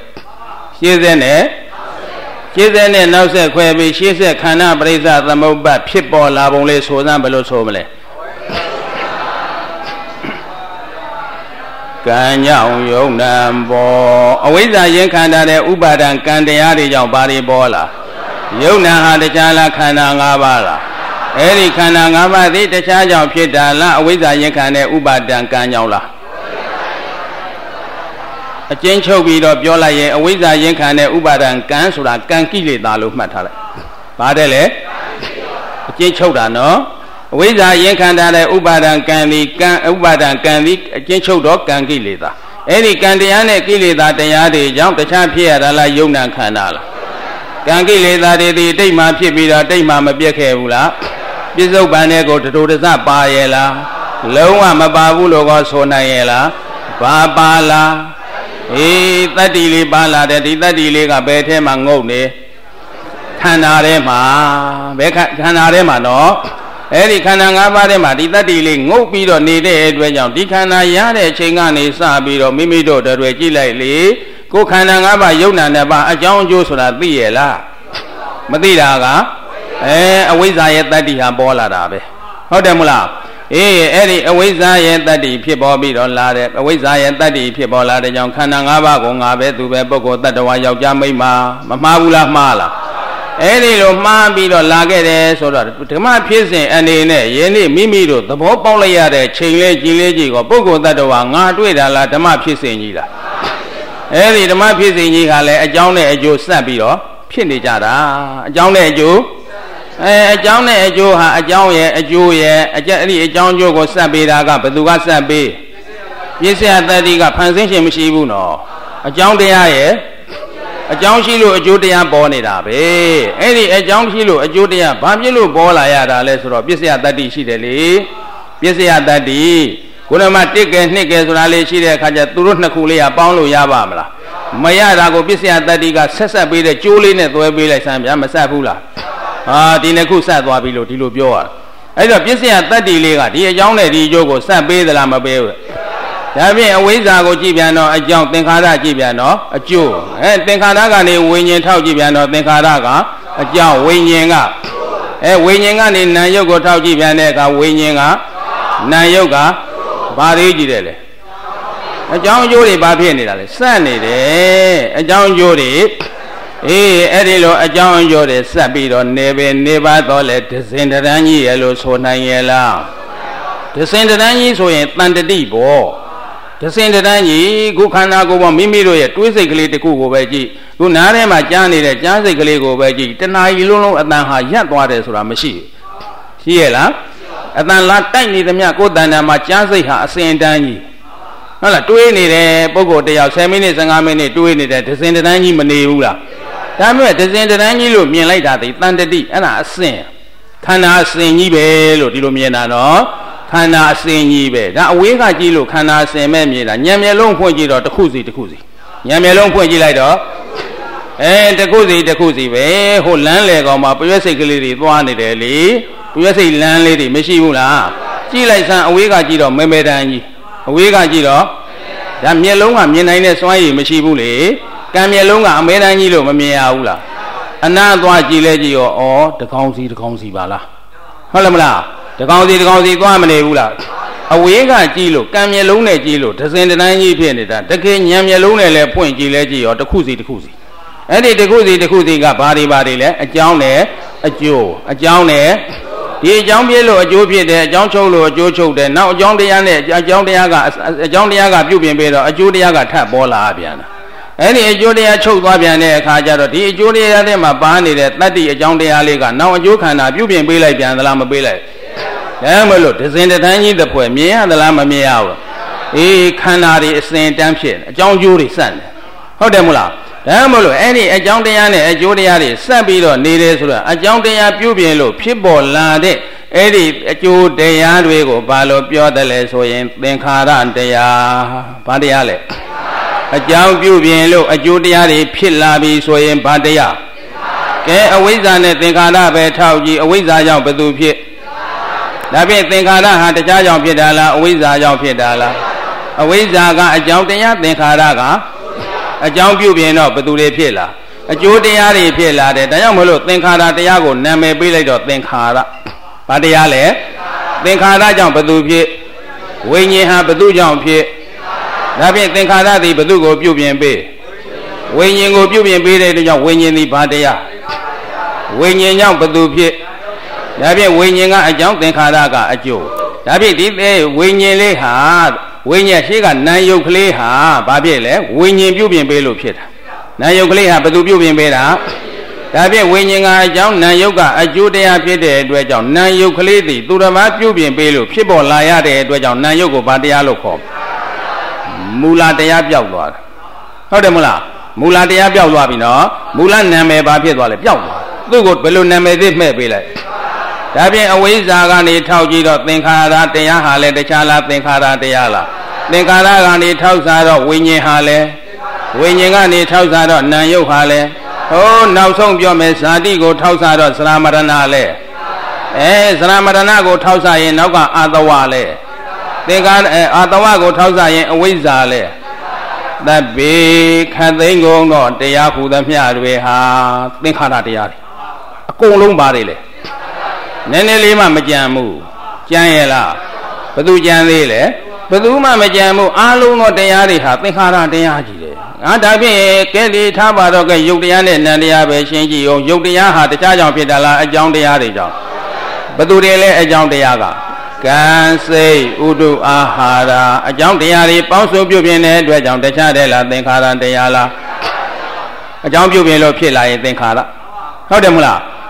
[SPEAKER 2] 80နဲ့နောက်ဆက်ခွဲပြီး80ခန္ဓာပရိစ္ဆသမုပ္ပါဖြစ်ပေါ်လာပုံလေးဆိုစမ်းဘယ်လိုဆိုမလဲကံကြောင့်ယုံနာပေါ်အဝိဇ္ဇာရင်ခန္ဓာတဲ့ဥပါဒံကံတရားတွေကြောင့်ဘာတွေပေါ်လာယုံနာဟာတရားလားခန္ဓာ၅ပါးလားအဲ့ဒီခန္ဓာ၅ပါးသည်တရားကြောင့်ဖြစ်တာလားအဝိဇ္ဇာရင်ခံတဲ့ဥပါဒံကံကြောင့်လားအကျဉ်းချုပ်ပြီးတော့ပြောလိုက်ရင်အဝိဇ္ဇာရင်ခံတဲ့ဥပါဒံကံဆိုတာကံကိလေသာလို့မှတ်ထားလိုက်ဘာတဲ့လဲအကျဉ်းချုပ်တာနော်အဝိဇ္ဇာရင်ခံတဲ့ဥပါဒံကံသည်ဥပါဒံကံသည်အကျဉ်းချုပ်တော့ကံကိလေသာအဲ့ဒီကံတရားနဲ့ကိလေသာတရားတွေကြောင့်တခြားဖြစ်ရတာလားယုံနာခန္ဓာလားကံကိလေသာတွေဒီတိတ်မှဖြစ်ပြီးတော့တိတ်မှမပြတ်ခဲ့ဘူးလားပြစ္ဆုတ်ပန်တဲ့ကိုတတူတစပါရဲ့လားလုံးဝမပါဘူးလို့ကောဆိုနိုင်ရဲ့လားဘာပါလားအေးတတ္တိလေးပါလာတဲ့ဒီတတ္တိလေးကဘယ်ထဲမှာငုတ်နေခန္ဓာထဲမှာဘယ်ခန္ဓာထဲမှာနော်အဲ့ဒီခန္ဓာ၅ပါးထဲမှာဒီတတ္တိလေးငုတ်ပြီးတော့နေတဲ့အတွက်ကြောင့်ဒီခန္ဓာရတဲ့အချိန်ကနေစပြီးတော့မိမိတို့တွေကြည့်လိုက်လေကိုယ်ခန္ဓာ၅ပါးယုံနာနဲ့ပါအကြောင်းအကျိုးဆိုတာသိရဲ့လားမသိတာကအဝိဇ္ဇာရဲ့တတ္တိဟာပေါ်လာတာပဲဟုတ်တယ်မလားအေးအဲ့ဒီအဝိဇ္ဇာရဲ့တတ္တိဖြစ်ပေါ်ပြီးတော့လာတဲ့အဝိဇ္ဇာရဲ့တတ္တိဖြစ်ပေါ်လာတဲ့ကြောင့်ခန္ဓာ၅ပါးကိုငါပဲသူပဲပုဂ္ဂိုလ်တ attva ယောက်ျားမိန်းမမမှားဘူးလားမှားလားအဲ့ဒီလိုမှားပြီးတော့လာခဲ့တယ်ဆိုတော့ဓမ္မဖြစ်စဉ်အနေနဲ့ယနေ့မိမိတို့သဘောပေါက်လိုက်ရတဲ့ချိန်လေးကြည်လေးကြီးကိုပုဂ္ဂိုလ်တ attva ငါတွေ့တာလားဓမ္မဖြစ်စဉ်ကြီးလားအဲ့ဒီဓမ္မဖြစ်စဉ်ကြီးကလည်းအကြောင်းနဲ့အကျိုးဆက်ပြီးတော့ဖြစ်နေကြတာအကြောင်းနဲ့အကျိုးအကြောင်းနဲ့အကျိုးဟာအကြောင်းရဲ့အကျိုးရဲ့အဲ့ဒီအကြောင်းကျိုးကိုစပ်ပေးတာကဘယ်သူကစပ်ပေးပစ္စယတတ္တိကဖန်ဆင်းခြင်းမရှိဘူးနော်အကြောင်းတရားရဲ့အကြောင်းရှိလို့အကျိုးတရားပေါ်နေတာပဲအဲ့ဒီအကြောင်းရှိလို့အကျိုးတရားဘာဖြစ်လို့ပေါ်လာရတာလဲဆိုတော့ပစ္စယတတ္တိရှိတယ်လေပစ္စယတတ္တိခုနမှ1ကဲ2ကဲဆိုတာလေးရှိတဲ့အခါကျသူတို့နှစ်ခုလေးကပေါင်းလို့ရပါမလားမရတာကိုပစ္စယတတ္တိကဆက်ပေးတဲ့ကျိုးလေးနဲ့သွဲပေးလိုက်စမ်းဗျာမဆက်ဘူးလားဒီနှစ်ခုဆက်သွားပြီလို့ဒီလိုပြောရအဲ့တော့ပစ္စယတတ္တိလေးကဒီအကြောင်းနဲ့ဒီအကျိုးကိုဆက်ပေးသလားမပေးဘူးဒါဖြင့်အဝိဇ္ဇာကိုကြည့်ပြန်တော့အကြောင်းသင်္ခါရကြည့်ပြန်တော့အကျိုးသင်္ခါရကနေဝိညာဉ်ထောက်ကြည့်ပြန်တော့သင်္ခါရကအကြောင်းဝိညာဉ်ကဝိညာဉ်ကနေနာယုတ်ကိုထောက်ကြည့်ပြန်တဲ့အခါဝိညာဉ်ကနာယုတ်ကဘာလေးကြည့်တယ်လေအကြောင်းအကျိုးတွေဘာဖြစ်နေတာလဲစက်နေတယ်အကြောင်းအကျိုးတွေအဲ့ဒီလိုအကြောင်းအကျိုးတွေစက်ပြီးတော့နေပါတော့လေဒဇင်တရန်းကြီးရဲ့လို့ဆိုနိုင်ရဲ့လားဒဇင်တရန်းကြီးဆိုရင်တန်တတိပေါ့ဒဇင်တရန်းကြီးခုခန္ဓာကိုယ်ပေါ်မိမိတို့ရဲ့တွေးစိတ်ကလေးတစ်ခုကိုပဲကြည့်ခုနားထဲမှာကြားနေတဲ့ကြားစိတ်ကလေးကိုပဲကြည့်တဏှာကြီးလုံးလုံးအတန်ဟာရပ်သွားတယ်ဆိုတာမရှိဘူးရှိရဲ့လားအတန်လာတိုက်နေသမျှကိုယ်တဏ္ဍာမှာကြားစိတ်ဟာအစဉ်တန်းကြီးဟုတ်လားတွေးနေတဲ့ပုဂ္ဂိုလ်တယောက်10မိနစ်15မိနစ်တွေးနေတဲ့ဒဇင်တန်းကြီးမနေဘူးလားဒါပေမဲ့ဒဇင်တန်းကြီးလို့မြင်လိုက်တာဒီတန်တတိအဲ့ဒါအစဉ်ခန္ဓာအစဉ်ကြီးပဲလို့ဒီလိုမြင်တာနော်ခန္ဓာအစဉ်ကြီးပဲဒါအဝေးကကြည့်လို့ခန္ဓာအစဉ်မဲ့မြင်တာဉာဏ်မျက်လုံးဖွင့်ကြည့်တော့တစ်ခုစီဉာဏ်မျက်လုံးဖွင့်ကြည့်လိုက်တော့တစ်ခုစီပဲဟိုလမ်းလေကောင်မှာပရွက်စိတ်ကလေးတွေသွားနေတယ်လေပရွက်စိတ်လမ်းလေးတွေမရှိဘူးလားကြည့်လိုက်စမ်းအဝေးကကြည့်တော့မဲတန်းကြီးအဝေးကကြည့်တော့ဒါမျက်လုံးကမြင်နိုင်တဲ့စွမ်းရည်မရှိဘူးလေကံမျက်လုံးကအမဲတန်းကြီးလို့မမြင်ရဘူးလားအနာသွားကြည့်လဲကြည့်ရောတကောင်းစီပါလားဟုတ်လားမလားတကောင်းစီသွားမနေဘူးလားအဝေးကကြည့်လို့ကံမျက်လုံးနဲ့ကြည့်လို့ဒဇင်တန်းကြီးဖြစ်နေတာတကယ်ဉာဏ်မျက်လုံးနဲ့လည်းဖွင့်ကြည့်လဲကြည့်ရောတစ်ခုစီအဲ့ဒီတစ်ခုစီကဘာတွေလဲအကြောင်းနဲ့အကျိုးအကြောင်းနဲ့ဒီအကြောင်းပြည့်လို့အကျိုးဖြစ်တယ်အကြောင်းချုပ်လို့အကျိုးချုပ်တယ်နောက်အကြောင်းတရားနဲ့အကြောင်းတရားကပြုပြင်ပေးတော့အကျိုးတရားကထပ်ပေါ်လာပြန်တာအဲ့ဒီအကျိုးတရားချုပ်သွားပြန်တဲ့အခါကျတော့ဒီအကျိုးတရားထဲမှာပါနေတဲ့တတ္တိအကြောင်းတရားလေးကနောက်အကျိုးခန္ဓာပြုပြင်ပေးလိုက်ပြန်သလားမပေးလိုက်ဒါမှမလို့ဒဇင်တန်းကြီးတစ်ဖွဲ့မြင်ရသလားမမြင်ရဘူးခန္ဓာတွေအစဉ်တန်းဖြစ်အကြောင်းကျိုးတွေစက်တယ်ဟုတ်တယ်မို့လားဒါမှမလို့အဲ့ဒီအကြောင်းတရားနဲ့အကျိုးတရားတွေစပ်ပြီးတော့နေတယ်ဆိုတော့အကြောင်းတရားပြုပြင်လို့ဖြစ်ပေါ်လာတဲ့အဲ့ဒီအကျိုးတရားတွေကိုဘာလို့ပြောတယ်လဲဆိုရင်သင်္ခါရတရားဘာတရားလဲအကြောင်းပြုပြင်လို့အကျိုးတရားတွေဖြစ်လာပြီဆိုရင်ဘာတရားကဲအဝိဇ္ဇာနဲ့သင်္ခါရပဲထောက်ကြည့်အဝိဇ္ဇာကြောင့်ဘယ်သူဖြစ်ဒါဖြင့်သင်္ခါရဟာတရားကြောင့်ဖြစ်တာလားအဝိဇ္ဇာကြောင့်ဖြစ်တာလားအဝိဇ္ဇာကအကြောင်းတရားသင်္ခါရကအကြောင်းပြုပြင်တော့ဘယ်သူတွေဖြစ်လာအကျိုးတရားတွေဖြစ်လာတယ်ဒါကြောင့်မလို့သင်္ခါရတရားကိုနာမည်ပေးလိုက်တော့သင်္ခါရဘာတရားလဲသင်္ခါရကြောင့်ဘယ်သူဖြစ်ဝိညာဉ်ဟာဘယ်သူကြောင့်ဖြစ်ဒါဖြင့်သင်္ခါရသည်ဘယ်သူကိုပြုပြင်ပေးဝိညာဉ်ကိုပြုပြင်ပေးတဲ့အတွက်ကြောင့်ဝိညာဉ်သည်ဘာတရားဝိညာဉ်ကြောင့်ဘယ်သူဖြစ်ဒါဖြင့်ဝိညာဉ်ကအကြောင်းသင်္ခါရကအကျိုးဒါဖြင့်ဒီဝိညာဉ်လေးဟာဝိညာဉ်ရှိကနာယုတ်ကလေးဟာဘာဖြစ်လဲဝိညာဉ်ပြုပြင်ပေးလို့ဖြစ်တာနာယုတ်ကလေးဟာဘယ်သူပြုပြင်ပေးတာဒါဖြင့်ဝိညာဉ်ကအကြောင်းနာယုတ်ကအကျိုးတရားဖြစ်တဲ့အတွက်ကြောင့်နာယုတ်ကလေးသည်သူတော်ဘာပြုပြင်ပေးလို့ဖြစ်ပေါ်လာရတဲ့အတွက်ကြောင့်နာယုတ်ကိုဘာတရားလို့ခေါ်မူလတရားပြောက်သွားတယ်ဟုတ်တယ်မလားမူလတရားပြောက်သွားပြီနော်မူလနာမည်ဘာဖြစ်သွားလဲပြောက်သွားသူ့ကိုဘယ်လိုနာမည်သစ်မှဲ့ပေးလိုက်ဒါဖြင့်အဝိဇ္ဇာကနေထောက်ကြည့်တော့သင်္ခါရတရားဟာလည်းတခြားလားသင်္ခါရတရားလားသင်္ခါရကနေထောက်စားတော့ဝိညာဉ်ဟာလည်းဝိညာဉ်ကနေထောက်စားတော့နာယုတ်ဟာလည်းဟိုးနောက်ဆုံးပြောမယ်ဇာတိကိုထောက်စားတော့သရမရဏလည်းသရမရဏကိုထောက်စားရင်နောက်ကအာတဝလည်းသင်္ခါရအာတဝကိုထောက်စားရင်အဝိဇ္ဇာလည်းသဗ္ဗေခတ်သိမ်းကုန်တော့တရားဟူသမျှတွေဟာသင်္ခါရတရားတွေအကုန်လုံးပါတယ်လေနည်းနည်းလေးမှမကြံဘူးကြံရဲ့လားဘယ်သူကြံသေးလဲဘယ်သူမှမကြံဘူးအားလုံးသောတရားတွေဟာသင်္ခါရတရားကြီးတယ်ဒါဖြင့်ကဲလေထားပါတော့ကဲယုတ်တရားနဲ့နံတရားပဲရှင်းကြည့်အောင်ယုတ်တရားဟာတခြားကြောင့်ဖြစ်တာလားအကြောင်းတရားတွေကြောင့်ဘယ်သူတွေလဲအကြောင်းတရားကကံစိတ်ဥဒုအာဟာရအကြောင်းတရားတွေပေါင်းစုံပြုပြင်တဲ့အတွက်ကြောင့်တခြားတယ်လားသင်္ခါရတရားလားအကြောင်းပြုပြင်လို့ဖြစ်လာရင်သင်္ခါရဟုတ်တယ်မလား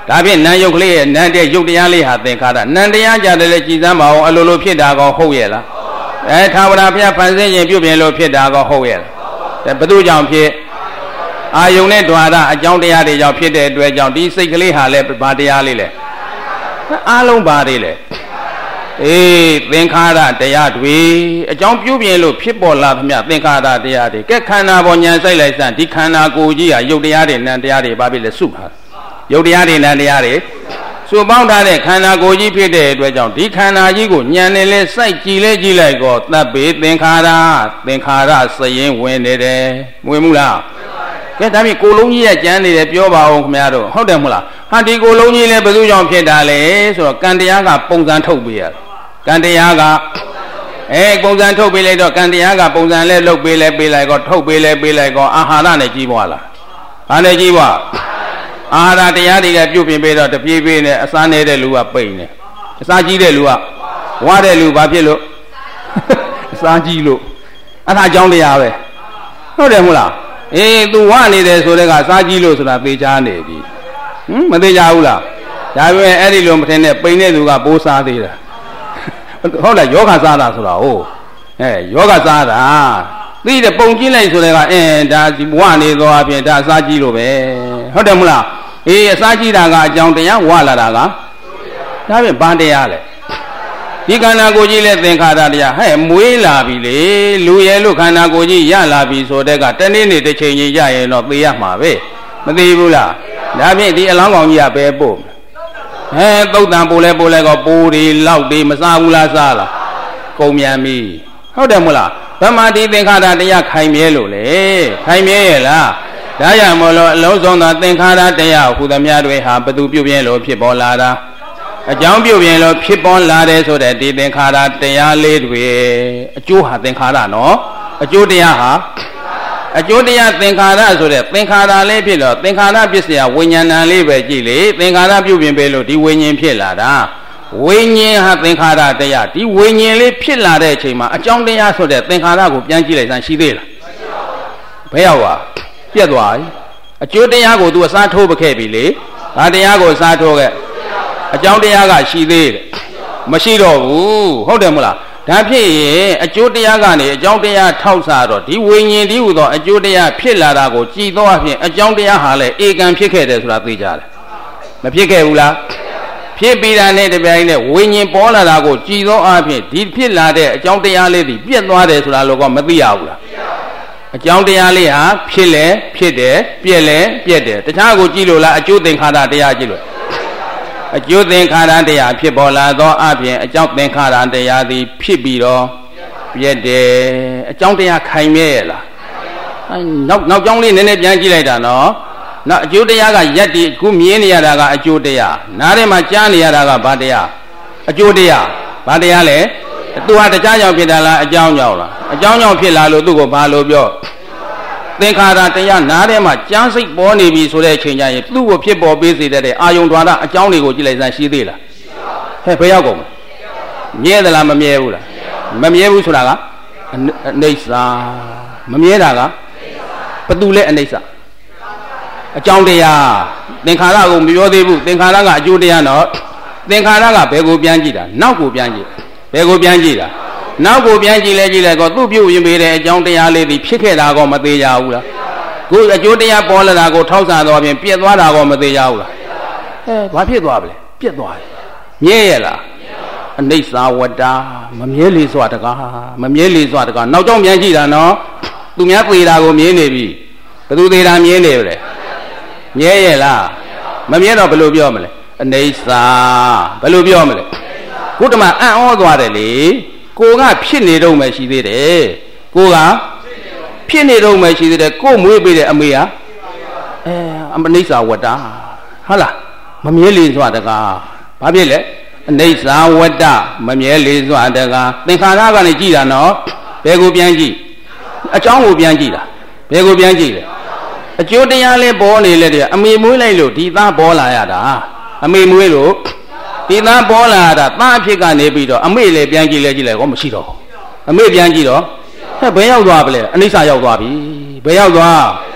[SPEAKER 2] ဒါဖြင့်နံယုတ်ကလေးရဲ့နံတဲ့ယုတ်တရားလေးဟာသင်္ခါရနံတရားကြတယ်လေကြည်စမ်းပါအောင်အလိုလိုဖြစ်တာကောဟုတ်ရဲ့လားထာဝရဘုရားဖန်ဆင်းခြင်းပြုပြင်လို့ဖြစ်တာကောဟုတ်ရဲ့လားဘယ်သူကြောင့်ဖြစ်အာယုန်နဲ့ဓွာရအကြောင်းတရားတွေကြောင့်ဖြစ်တဲ့အတွက်ကြောင့်ဒီစိတ်ကလေးဟာလည်းဘာတရားလေးလဲအားလုံးဘာတွေလဲသင်္ခါရတရားတွေအကြောင်းပြုပြင်လို့ဖြစ်ပေါ်လာသမျှသင်္ခါရတရားတွေကဲခန္ဓာပေါ်ဉာဏ်စိုက်လိုက်စမ်းဒီခန္ဓာကိုယ်ကြီးဟာယုတ်တရားတွေနံတရားတွေဘာဖြစ်လဲစုပါယုတ်တရားတွေနံတရားတွေစုပေါင်းထားတဲ့ခန္ဓာကိုယ်ကြီးဖြစ်တဲ့အတွက်ကြောင့်ဒီခန္ဓာကြီးကိုဉာဏ်နဲ့လဲစိုက်ကြည့်လဲကြည့်လိုက်တော့သဗ္ဗေသင်္ခါရစရင်ဝင်နေတယ်ဝင်မှုလားကဲဒါဖြင့်ကိုယ်လုံးကြီးရဲ့ကြမ်းနေတယ်ပြောပါအောင်ခင်ဗျားတို့ဟုတ်တယ်မဟုတ်လားဟာဒီကိုယ်လုံးကြီးလဲဘယ်သူကြောင့်ဖြစ်တာလဲဆိုတော့ကံတရားကပုံစံထုတ်ပေးရတယ်ကံတရားကပုံစံထုတ်ပေးလိုက်တော့ကံတရားကပုံစံလဲလုပ်ပေးလိုက်ကောထုတ်ပေးလိုက်ကောအာဟာရနဲ့ကြီးပွားလာဘာနဲ့ကြီးပွားအာဟာရတရားတွေကပြုတ်ပြင်ပေးတော့တပြေးပြေးနဲ့အစားနေတဲ့လူကပိန်နေအစားကြီးတဲ့လူကဝါတဲ့လူဘာဖြစ်လို့အစားကြီးလို့အဲ့ဒါအကြောင်းတရားပဲဟုတ်တယ်မဟုတ်လားသူဝနေတယ်ဆိုတဲ့ကစားကြီးလို့ဆိုတာသေချာနေပြီမသေချာဘူးလားဒါပေမဲ့အဲ့ဒီလိုမထင်နဲ့ပိန်တဲ့သူကပိုးစားသေးတာဟုတ်လားယောဂစားတာဆိုတာဟုတ်ယောဂစားတာသိတဲ့ပုံကြည့်လိုက်ဆိုတဲ့ကဒါဝနေသောအပြင်ဒါအစားကြီးလို့ပဲဟုတ်တယ်မဟုတ်လားအစားကြီးတာကအကြောင်းတရားဝလာတာကဒါဖြင့်ဘာတရားလဲဒီခန္ဓာကိုယ်ကြီးလဲသင်္ခါရတရားမွေးလာပြီလေလူရဲ့လို့ခန္ဓာကိုယ်ကြီးရလာပြီဆိုတဲ့ကတနေ့နေ့တစ်ချိန်ကြီးရရင်တော့သိရမှာပဲမသိဘူးလားဒါဖြင့်ဒီအလောင်းကောင်ကြီးကပဲပို့သုတ်တံပို့လဲကောပိုးတွေလောက်တွေမစားဘူးလားစားလားကုန်မြန်ပြီဟုတ်တယ်မဟုတ်လားဗမာဒီသင်္ခါရတရားခိုင်မြဲလို့လေခိုင်မြဲရဲ့လားဒါရမလို့အလုံးစုံသောသင်္ခါရတရားဟူသမျှတွေဟာဘသူပြုပြင်လို့ဖြစ်ပေါ်လာတာအကြောင်းပြုပြင်လို့ဖြစ်ပေါ်လာတယ်ဆိုတဲ့ဒီသင်္ခါရတရားလေးတွေအကျိုးဟာသင်္ခါရနော်အကျိုးတရားဟာအကျိုးတရားသင်္ခါရဆိုတဲ့သင်္ခါရလေးဖြစ်လို့သင်္ခါရပစ္စယဝိညာဏလေးပဲကြည့်လေသင်္ခါရပြုပြင်ပေးလို့ဒီဝိညာဉ်ဖြစ်လာတာဝိညာဉ်ဟာသင်္ခါရတရားဒီဝိညာဉ်လေးဖြစ်လာတဲ့အချိန်မှာအကြောင်းတရားဆိုတဲ့သင်္ခါရကိုပြန်ကြည့်လိုက်စမ်းရှိသေးလားဘယ်ရောက်ပါပြတ်သွားပြီအကျိုးတရားကို तू အစားထိုးပခဲ့ပြီလေဒါတရားကိုအစားထိုးခဲ့အကြောင်းတရားကရှိသေးတယ်မရှိတော့ဘူးဟုတ်တယ်မလားဒါဖြစ်ရင်အကျိုးတရားကနေအကြောင်းတရားထောက်စားတော့ဒီဝိညာဉ်ဒီဟူသောအကျိုးတရားဖြစ်လာတာကိုကြည်သောအဖြစ်အကြောင်းတရားဟာလည်းဧကံဖြစ်ခဲ့တယ်ဆိုတာသိကြတယ်မဖြစ်ခဲ့ဘူးလားဖြစ်ပြီးတာနဲ့တပြိုင်နက်ဝိညာဉ်ပေါ်လာတာကိုကြည်သောအဖြစ်ဒီဖြစ်လာတဲ့အကြောင်းတရားလေးတွေပြတ်သွားတယ်ဆိုတာလို့ကမသိရဘူးလားအကြောင်းတရားလေးဟာဖြစ်လဲဖြစ်တယ်ပြက်လဲပြက်တယ်တခြားကိုကြည့်လို့လားအကျိုးသင်္ခါရတရားကြည့်လို့အကျိုးသင်္ခါရတရားဖြစ်ပေါ်လာသောအပြင်အကြောင်းသင်္ခါရတရားသည်ဖြစ်ပြီးတော့ပြက်တယ်အကြောင်းတရားခိုင်မြဲရဲ့လားနောက်ကြောင်းလေးနည်းနည်းပြန်ကြည့်လိုက်တာနော်နောက်အကျိုးတရားကရက်ဒီခုမြင်နေရတာကအကျိုးတရားနားထဲမှာကြားနေရတာကဘာတရားအကျိုးတရားဘာတရားလဲသူဟာတရားကြောင့်ဖြစ်တာလားအကြောင်းကြောင့်လားအကြောင်းကြောင့်ဖြစ်လာလို့သူ့ကိုဘာလို့ပြောသင်္ခါရတရားနားထဲမှာကြားစိတ်ပေါ်နေပြီဆိုတဲ့အချိန်ကျရင်သူ့ကိုဖြစ်ပေါ်ပေးစေတဲ့အာယုံ द्वार အကြောင်းတွေကိုကြည့်လိုက်စမ်းရှိသေးလားဘယ်ရောက်ကုန်မြဲသလားမမြဲဘူးလားမမြဲဘူးဆိုတာကအနိစ္စမမြဲတာကဘသူလဲအနိစ္စအကြောင်းတရားသင်္ခါရကိုမပြောသေးဘူးသင်္ခါရကအကျိုးတရားတော့သင်္ခါရကဘယ်ကိုပြန်ကြည့်တာနောက်ကိုပြန်ကြည့်ဘယ်ကိုပြန်ကြည့်တာနောက်ကိုပြန်ကြည့်လဲကောသူ့ပြုတ်ရင်ပေးတဲ့အကြောင်းတရားလေးတွေဖြစ်ခဲ့တာကောမသေးကြဘူးလားခုအကျိုးတရားပေါ်လာတာကိုထောက်ဆတော့ပြင်ပြက်သွားတာကောမသေးကြဘူးလားဘာဖြစ်သွားပါလဲပြက်သွားတယ်မြဲရဲ့လားအနိစ္စဝတ္တမမြဲလေစွာတကားမမြဲလေစွာတကားနောက်ကြောင့်ပြန်ကြည့်တာနော်သူများသေတာကိုမြင်နေပြီဘယ်သူသေတာမြင်နေလဲမြဲရဲ့လားမမြဲတော့ဘယ်လိုပြောမလဲအနိစ္စဘယ်လိုပြောမလဲခုတမအံ့ဩသွားတယ်လေကိုကဖြစ်နေတော့မှရှိသေးတယ်ကိုကဖြစ်နေတော့မှရှိသေးတယ်ကိုမွေးပေးတဲ့အမေဟာအနိစ္စဝတ္တဟုတ်လားမမြဲလေစွာတကားဘာဖြစ်လဲအနိစ္စဝတ္တမမြဲလေစွာတကားသင်္ခါရကနေကြည့်တာနော်ဘယ်ကိုပြန်ကြည့်အကြောင်းကိုပြန်ကြည့်တာဘယ်ကိုပြန်ကြည့်လဲအကျိုးတရားလေးပေါ်နေလေတဲ့အမေမွေးလိုက်လို့ဒီသားပေါ်လာရတာအမေမွေးလို့ဒီသားပေါ်လာတာသားအဖြစ်ကနေပြီးတော့အမေလည်းပြန်ကြည့်လဲကြည့်လိုက်ကောမရှိတော့အမေပြန်ကြည့်တော့ဘယ်ရောက်သွားပလဲအနိစ္စရောက်သွားပြီဘယ်ရောက်သွား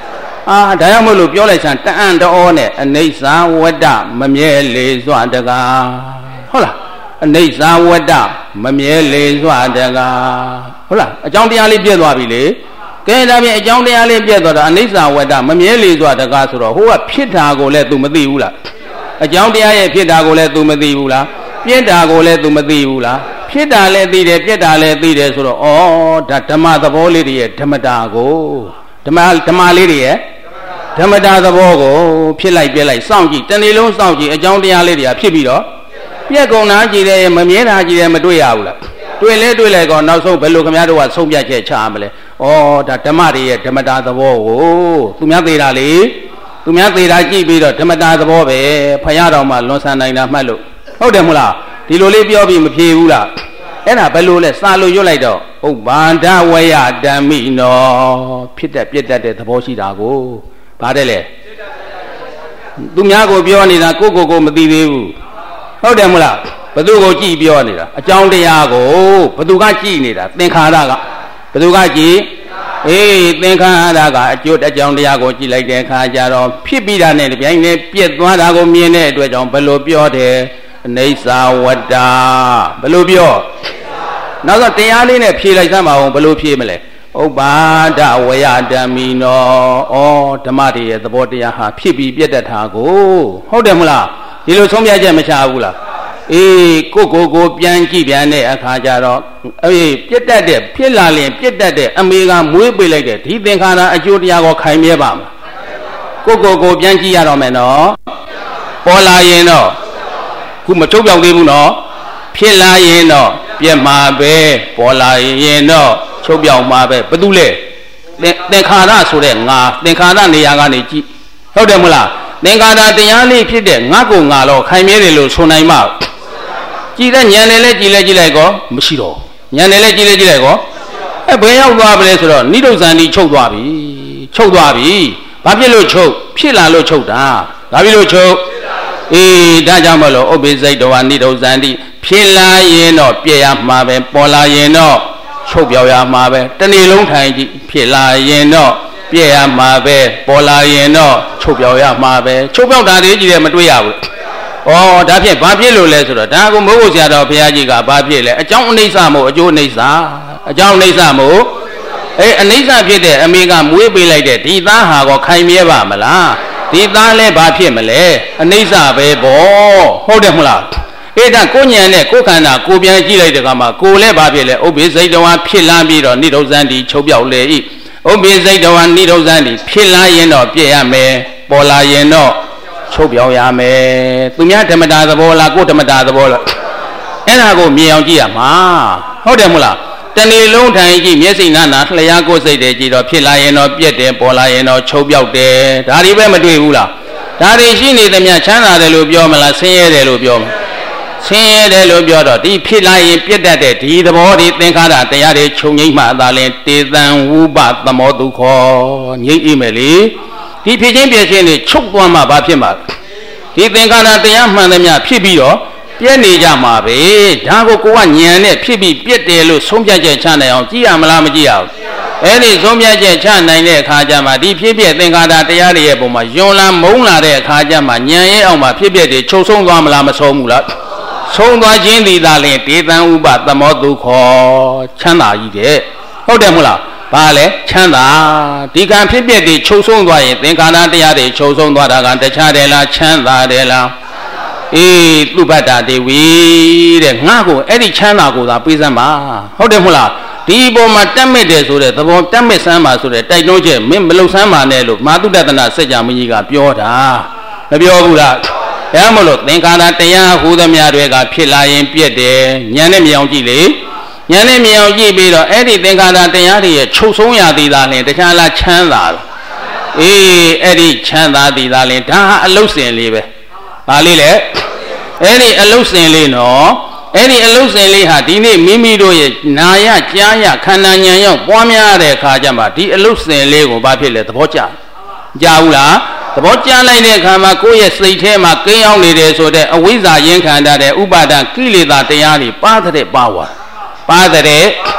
[SPEAKER 2] ဒါကြောင့်မို့လို့ပြောလိုက်စမ်းတန်တော်နဲ့အနိစ္စဝတ္တမမြဲလေစွာတကားဟုတ်လားအနိစ္စဝတ္တမမြဲလေစွာတကားဟုတ်လားအကြောင်းတရားလေးပြည့်သွားပြီလေကဲဒါဖြင့်အကြောင်းတရားလေးပြည့်သွားတော့အနိစ္စဝတ္တမမြဲလေစွာတကားဆိုတော့ဟိုကဖြစ်တာကိုလည်း तू မသိဘူးလားအကြောင်းတရားရဲ့ဖြစ်တာကိုလည်း तू မသိဘူးလားပြည့်တာကိုလည်း तू မသိဘူးလားဖြစ်တာလည်းသိတယ်ပြည့်တာလည်းသိတယ်ဆိုတော့ဩဒါဓမ္မသဘောလေးတွေရဲ့ဓမ္မတာကိုဓမ္မလေးတွေရဲ့ဓမ္မတာသဘောကိုဖြစ်လိုက်ပြက်လိုက်စောင့်ကြည့်တနေ့လုံးစောင့်ကြည့်အကြောင်းတရားလေးတွေကဖြစ်ပြီးတော့ပြက်ကုန်တာကြည့်တယ်မမြဲတာကြည့်တယ်မတွေ့ရဘူးလားတွေ့လဲတွေ့လိုက်ကောနောက်ဆုံးဘယ်လိုခင်ဗျားတို့ကဆုံးဖြတ်ချက်ချရမလဲဩဒါဓမ္မတွေရဲ့ဓမ္မတာသဘောကိုသူများသေးတာလေသူများသေးတာကြည့်ပြီးတော့ဓမ္မတာသဘောပဲဖယားတော်မှလွန်ဆန်နိုင်တာမှတ်လို့ဟုတ်တယ်မဟုတ်လားဒီလိုလေးပြောပြီးမဖြေဘူးလားအဲ့ဒါဘယ်လိုလဲစာလို့ရွတ်လိုက်တော့ဥပ္ပန္ဒဝယဓမ္မိနောဖြစ်တဲ့ပြည့်တတ်တဲ့သဘောရှိတာကိုဗါတယ်လေသူများကိုပြောနေတာကိုမသိသေးဘူးဟုတ်တယ်မလားဘသူကိုကြည့်ပြောနေတာအကြောင်းတရားကိုဘသူကကြည့်နေတာသင်္ခါရကဘသူကကြည့်သင်္ခါရကအကျိုးအကြောင်းတရားကိုကြည့်လိုက်တဲ့အခါကျတော့ဖြစ်ပြီးတာနဲ့တပြိုင်တည်းပြည့်သွားတာကိုမြင်တဲ့အတွက်ကြောင့်ဘယ်လိုပြောတယ်အနိစ္စဝတ္တဘယ်လိုပြောနောက်တော့တရားလေးနဲ့ဖြေလိုက်စမ်းပါဦးဘယ်လိုဖြေမလဲဥပ္ပါဒဝယဓမ္မိနောဓမ္မတွေရဲ့သဘောတရားဟာဖြစ်ပြီးပြည့်တတ်တာကိုဟုတ်တယ်မလားဒီလိုဆုံးဖြတ်ချက်မချဘူးလားကိုပြန်ကြည့်ပြန်တဲ့အခါကျတော့ပြည့်တတ်တဲ့ဖြစ်လာရင်ပြည့်တတ်တဲ့အမေကမွေးပေးလိုက်တဲ့ဒီသင်္ခါရအကျိုးတရားကိုခိုင်မြဲပါမလားကိုပြန်ကြည့်ရတော့မယ်နော်ပေါ်လာရင်တော့ခုမထုတ်ပြောင်းသေးဘူးနော်ဖြစ်လာရင်တော့ပြည့်မှာပဲပေါ်လာရင်တော့ချုပ်ပြောင်းမှာပဲဘာတူလဲသင်္ခါရဆိုတဲ့ငါသင်္ခါရနေရာကနေကြည့်ဟုတ်တယ်မလားသင်္ခါရတရားလေးဖြစ်တဲ့ငါကိုငါတော့ခိုင်မြဲတယ်လို့ဆိုနိုင်မှာကြည်တဲ့ဉာဏ်နဲ့လည်းကြည်လိုက်ကောမရှိတော့ဉာဏ်နဲ့လည်းကြည်လိုက်ကောဘယ်ရောက်သွားပြီလဲဆိုတော့နိဒုဇန်ဒီချုပ်သွားပြီဘာဖြစ်လို့ချုပ်ဖြစ်လာလို့ချုပ်တာဘာဖြစ်လို့ချုပ်ဒါကြောင့်မလို့ဥပ္ပိစိတ်တော်နိဒုဇန်ဒီဖြစ်လာရင်တော့ပြည့်ရမှာပဲပေါ်လာရင်တော့ချုပ်ပြောက်ရမှာပဲတနေ့လုံးထိုင်ကြည့်ဖြစ်လာရင်တော့ပြည့်ရမှာပဲပေါ်လာရင်တော့ချုပ်ပြောက်ရမှာပဲချုပ်ပြောက်တာတွေကြည့်တယ်မတွေ့ရဘူးဒါဖြင့်ဘာဖြစ်လို့လဲဆိုတော့ဒါကမိုးဖို့ဆရာတော်ဘုရားကြီးကဘာဖြစ်လဲအကြောင်းအနိစ္စမို့အကျိုးအနိစ္စအကြောင်းအနိစ္စမို့အနိစ္စဖြစ်တဲ့အမေကမွေးပေးလိုက်တဲ့ဒီသားဟာကောခိုင်မြဲပါမလားဒီသားလဲဘာဖြစ်မလဲအနိစ္စပဲပေါ့ဟုတ်တယ်မလားဒါကိုဉာဏ်နဲ့ကိုခန္ဓာကိုပြန်ကြည့်လိုက်တဲ့အခါမှာကိုလည်းဘာဖြစ်လဲဥပ္ပိစိတ်တော်ဖြစ်လာပြီးတော့နိဒုဇန်ဒီချုပ်ပြောက်လေဤဥပ္ပိစိတ်တော်နိဒုဇန်ဒီဖြစ်လာရင်တော့ပြည့်ရမယ်ပေါ်လာရင်တော့ချုပ်ပြောင်းရမယ်သူများဓမ္မတာသဘောလားကိုဓမ္မတာသဘောလားအဲ့ဒါကိုမြင်အောင်ကြည့်ရမှာဟုတ်တယ်မလားတနေ့လုံးထိုင်ကြည့်မျက်စိနာနာလျှာကိုစိတ်တယ်ကြည့်တော့ဖြစ်လာရင်တော့ပြက်တယ်ပေါ်လာရင်တော့ချုပ်ပြောက်တယ်ဒါတွေပဲမတွေ့ဘူးလားဒါတွေရှိနေသမျှချမ်းသာတယ်လို့ပြောမလားဆင်းရဲတယ်လို့ပြောမလားဆင်းရဲတယ်လို့ပြောတော့ဒီဖြစ်လာရင်ပြက်တတ်တဲ့ဒီသဘောဒီသင်္ခါရတရားတွေခြုံငိမ့်မှသာလင်တေသံဝုပသမောဒုက္ခငြိမ့်အိမယ်လေဒီဖြစ်ချင်းပြည့်ချင်းတွေချုပ်သွားမှဘာဖြစ်မှာဒီသင်္ခါရတရားမှန်သမျှဖြစ်ပြီးတော့ပြည့်နေကြမှာပဲဒါကိုကဉာဏ်နဲ့ဖြစ်ပြီးပြည့်တယ်လို့ဆုံးဖြတ်ချက်ချနိုင်အောင်ကြည့်ရမလားမကြည့်ရဘူးအဲ့ဒီဆုံးဖြတ်ချက်ချနိုင်တဲ့အခါကျမှဒီဖြစ်ပြသင်္ခါရတရားတွေရဲ့ပုံမှာယွန်လာမုန်းလာတဲ့အခါကျမှဉာဏ်ရဲ့အောင်မှာဖြစ်ပြတွေချုပ်ဆုံးသွားမလားမဆုံးဘူးလားဆုံးသွားခြင်းသည်သာလျှင်ဒေသံဥပသမောဒုက္ခချမ်းသာကြီးတဲ့ဟုတ်တယ်မဟုတ်လားဘာလဲချမ်းသာဒီကံဖြစ်ပြတွေချုပ်ဆုံးသွားရင်သင်္ခါရတရားတွေချုပ်ဆုံးသွားတာကတခြားတယ်လားချမ်းသာတယ်လားသူပတ္တဒေဝီတဲ့ငါကိုအဲ့ဒီချမ်းသာကိုသာပေးစမ်းပါဟုတ်တယ်မဟုတ်လားဒီပုံမှာတက်မဲ့တယ်ဆိုတဲ့သဘောတက်မဲ့စမ်းပါဆိုတဲ့တိုက်တွန်းချက်မင်းမလုံစမ်းပါနဲ့လို့မာတုတ္တနာစัจ जा မကြီးကပြောတာမပြောဘူးလားဒါမှမဟုတ်သင်္ခါရတရားဟူသမျှတွေကဖြစ်လာရင်ပြည့်တယ်ဉာဏ်နဲ့မြင်အောင်ကြည့်လေဉာဏ်နဲ့မြင်အောင်ကြည့်ပြီးတော့အဲ့ဒီသင်္ခါရတရားတွေရဲ့ချုပ်ဆုံးရသည်သာလင်တခြားလားချမ်းသာလားအဲ့ဒီချမ်းသာသည်သာလင်ဒါဟာအလုတ်စင်လေးပဲဘာလေးလဲအဲ့ဒီအလုတ်စင်လေးနော်အဲ့ဒီအလုတ်စင်လေးဟာဒီနေ့မိမိတို့ရဲ့နာယကြားယခန္ဓာဉာဏ်ရောက်ပွားများတဲ့အခါကျမှဒီအလုတ်စင်လေးကိုဘာဖြစ်လဲသဘောကျကြားဘူးလားသဘောကျလိုက်တဲ့အခါမှာကိုယ့်ရဲ့စိတ်ထဲမှာကိန်းအောင်နေတယ်ဆိုတဲ့အဝိဇ္ဇာရင်ခံတဲ့ဥပါဒံကိလေသာတရားတွေပါတဲ့ပါဝါပါတဲ့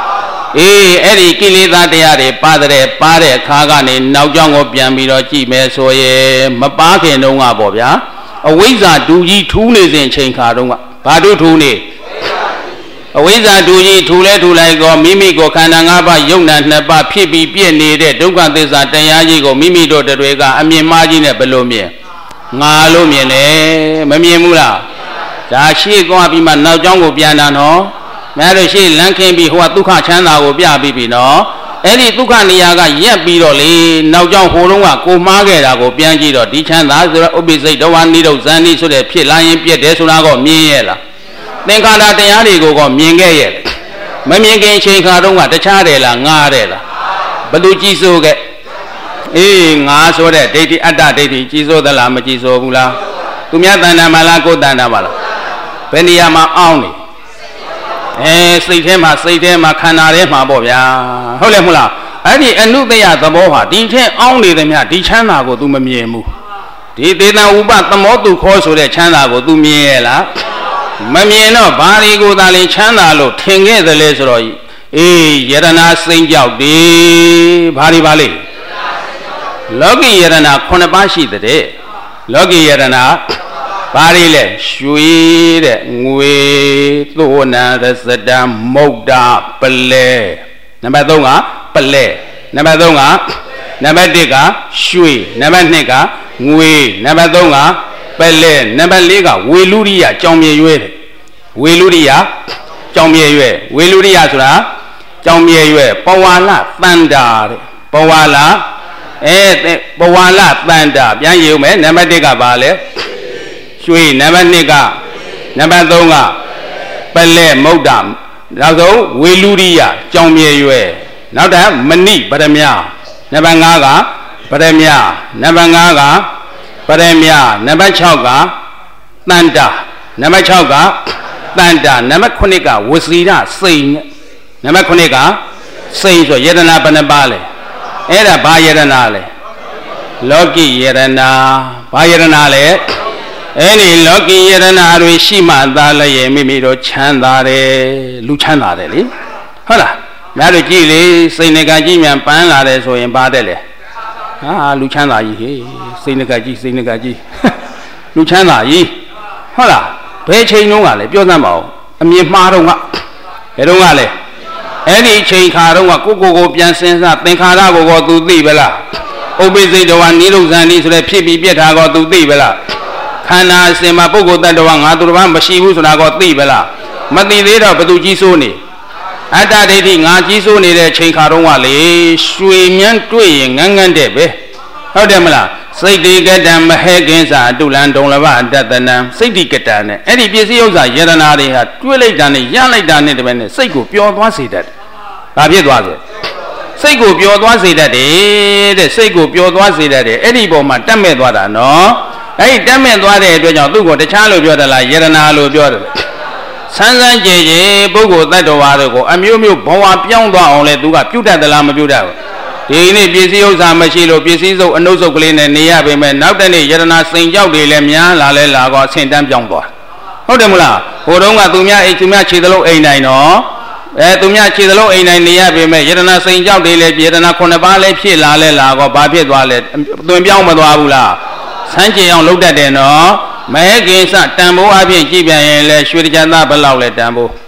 [SPEAKER 2] အဲ့ဒီကိလေသာတရားတွေပါတဲ့အခါကနေနောက်ကြောင်းကိုပြန်ပြီးတော့ကြည့်မယ်ဆိုရင်မပါခင်တုန်းကပေါ့ဗျာအဝိဇ္ဇာဒူကြီးထူးနေစဉ်ချိန်ခါတုန်းကဘာတို့ထူးနေအဝိဇ္ဇာဒူကြီးထူလဲထူလိုက်ကောမိမိကိုခန္ဓာ၅ပါးယုံနာ၂ပါးဖြစ်ပြီးပြည့်နေတဲ့ဒုက္ခသစ္စာတရားကြီးကိုမိမိတို့တွေကအမြင်မှားကြီးနဲ့ဘယ်လိုမြင်ငါလို့မြင်တယ်မမြင်ဘူးလားဒါရှေ့သွားပြီးမှနောက်ကြောင်းကိုပြန်တာနော်မရလို့ရှေ့လမ်းခင်းပြီးဟိုကဒုက္ခချမ်းသာကိုပြပြီးပြီနော်အဲ့ဒီဒုက္ခနေရာကရက်ပြီးတော့လေနောက်ကြောင်းဟိုတုန်းကကိုမှားခဲ့တာကိုပြန်ကြည့်တော့ဒီချမ်းသာဆိုတော့ဥပ္ပိစိတ်တဝါနိဒုဇန်နိဆိုတဲ့ဖြစ်လာရင်ပြည့်တယ်ဆိုတာကိုမြင်ရဲ့လားသင်္ခါရတရားတွေကိုကမြင်ခဲ့ရဲ့မမြင်ခင်ချိန်ခါတုန်းကတခြားတယ်လားငါတယ်လားဘယ်သူကြည့်စိုးခဲ့ငါဆိုတဲ့ဒိဋ္ဌိအတ္တဒိဋ္ဌိကြည်စိုးသလားမကြည်စိုးဘူးလားသူများတဏ္ဍာမလားကိုယ်တဏ္ဍာမလားဘယ်နေရာမှာအောင်းနေစိတ်ထဲမှာခန္ဓာထဲမှာပေါ့ဗျာဟုတ်လဲမဟုတ်လားအဲ့ဒီအနုတ္တယသဘောဟာဒီထဲအောင်းနေတယ်များဒီချမ်းသာကို तू မမြင်ဘူးဒီသေတံဥပသမောတုခောဆိုတဲ့ချမ်းသာကို तू မြင်ရဲ့လားမမြင်တော့ဘာတွေကိုသာလင်ချမ်းသာလို့ထင်ခဲ့တယ်လေဆိုတော့ယရဏစိမ့်ကြောက်တယ်ဘာတွေပါလဲလောကီယရဏ9ပါးရှိတဲ့လောကီယရဏဘာတွေလဲရွှေတဲ့ငွေသို့နာရစတံမုတ်တာပလဲနံပါတ်3ကပလဲနံပါတ်3ကနံပါတ်1ကရွှေနံပါတ်2ကငွေနံပါတ်3ကပလဲနံပါတ်4ကဝေလူရိယကြောင်မြေရွဲတဲ့ဝေလူရိယကြောင်မြေရွဲဝေလူရိယဆိုတာကြောင်မြေရွဲပဝါလတန္တာတဲ့ပဝါလပဝါလတန္တာပြန်ယူမယ်နံပါတ်1ကဘာလဲရွှေနံပါတ်2ကနံပါတ်3ကပလဲမုတ်တာနောက်ဆုံးဝေလူရိယကြောင်မြေရွဲနောက်ထပ်မဏိပရမနံပါတ်5ကပရမနံပါတ်5ကပရမနံပါတ်6ကတန္တာနံပါတ်6ကတန္တာနံပါတ်9ကဝစီရစိန်နံပါတ်9ကစိန်ဆိုယတနာဘယ်နှပါလဲအဲ့ဒါဘာယတနာလဲလောကီယတနာဘာယတနာလဲအဲ့ဒီလောကီယတနာတွေရှိမှသာလည်းမိမိတို့ချမ်းသာတယ်လူချမ်းသာတယ်လေဟုတ်လားများတို့ကြည့်လေစိတ်ငကကြီးမြန်ပန်းလာတယ်ဆိုရင်ပါတယ်လေလူချမ်းသာကြီးဟေးစိတ်ငကကြီးလူချမ်းသာကြီးဟုတ်လားဘယ်ချိန်တုန်းကလဲပြောစမ်းပါဦးအမြင်မှားတော့ကဘယ်တုန်းကလဲအဲ့ဒီချိန်ခါတုန်းကကိုပြန်စဉ်းစားသင်္ခါရကို तू သိပလားဥပ္ပိစိတ်တဝါနိရုဇန်နိဆိုတဲ့ဖြစ်ပြီးပြက်တာကို तू သိပလားခန္ဓာအစဉ်မှာပုဂ္ဂိုလ်တ attva ငါသူတစ်ပါးမရှိဘူးဆိုတာကိုသိပလားမသိသေးတော့ဘသူကြီးစိုးနေအတ္တဒိဋ္ဌိငါကြီးစိုးနေတဲ့ချိန်ခါတုန်းကလေရွှေမြန်းတွေ့ရင်ငန်းတဲ့ပဲဟုတ်တယ်မလားစိတ်တိကတံမဟေကင်းစာအတုလံဒုံလဘအတ္တနံစိတ်တိကတံနဲ့အဲ့ဒီပစ္စည်းဥစ္စာယတနာတွေဟာတွေးလိုက်တာနဲ့ရလိုက်တာနဲ့တပည့်နဲ့စိတ်ကိုပျော်သွားစေတတ်တယ်။ဘာဖြစ်သွားစေစိတ်ကိုပျော်သွားစေတတ်တယ်တဲ့စိတ်ကိုပျော်သွားစေတတ်တယ်အဲ့ဒီပုံမှာတက်မဲ့သွားတာနော်အဲ့ဒီတက်မဲ့သွားတဲ့အတွက်ကြောင့်သူ့ကိုတခြားလို့ပြောတယ်လားယတနာလို့ပြောတယ်ဆန်းဆန်းကြည်ကြည်ပုဂ္ဂိုလ်တ attva တို့ကိုအမျိုးမျိုးဘဝပြောင်းသွားအောင်လဲသူကပြုတ်တတ်သလားမပြုတ်တတ်ဘူးဒီနေ့ပစ္စည်းဥစ္စာမရှိလို့ပစ္စည်းစုပ်အနှုတ်စုပ်ကလေးနဲ့နေရပေမဲ့နောက်တဲ့နေ့ယတနာစိန်ကြောက်တွေလည်းများလာလဲလာတော့အဆင့်တန်းပြောင်းသွားဟုတ်တယ်မလားဟိုတုန်းကသူများခြေသလုံးအိမ်နိုင်တော့သူများခြေသလုံးအိမ်နိုင်နေရပေမဲ့ယတနာစိန်ကြောက်တွေလည်းယတနာ9ပါးလည်းဖြစ်လာလဲလာတော့ဘာဖြစ်သွားလဲသွင်ပြောင်းမသွားဘူးလားဆန်းကျင်အောင်လုပ်တတ်တယ်နော်မဲကိစ္စတန်ဖိုးအပြင်ကြည့်ပြန်ရင်လဲရွှေတကြသားဘယ်လောက်လဲတန်ဖိုး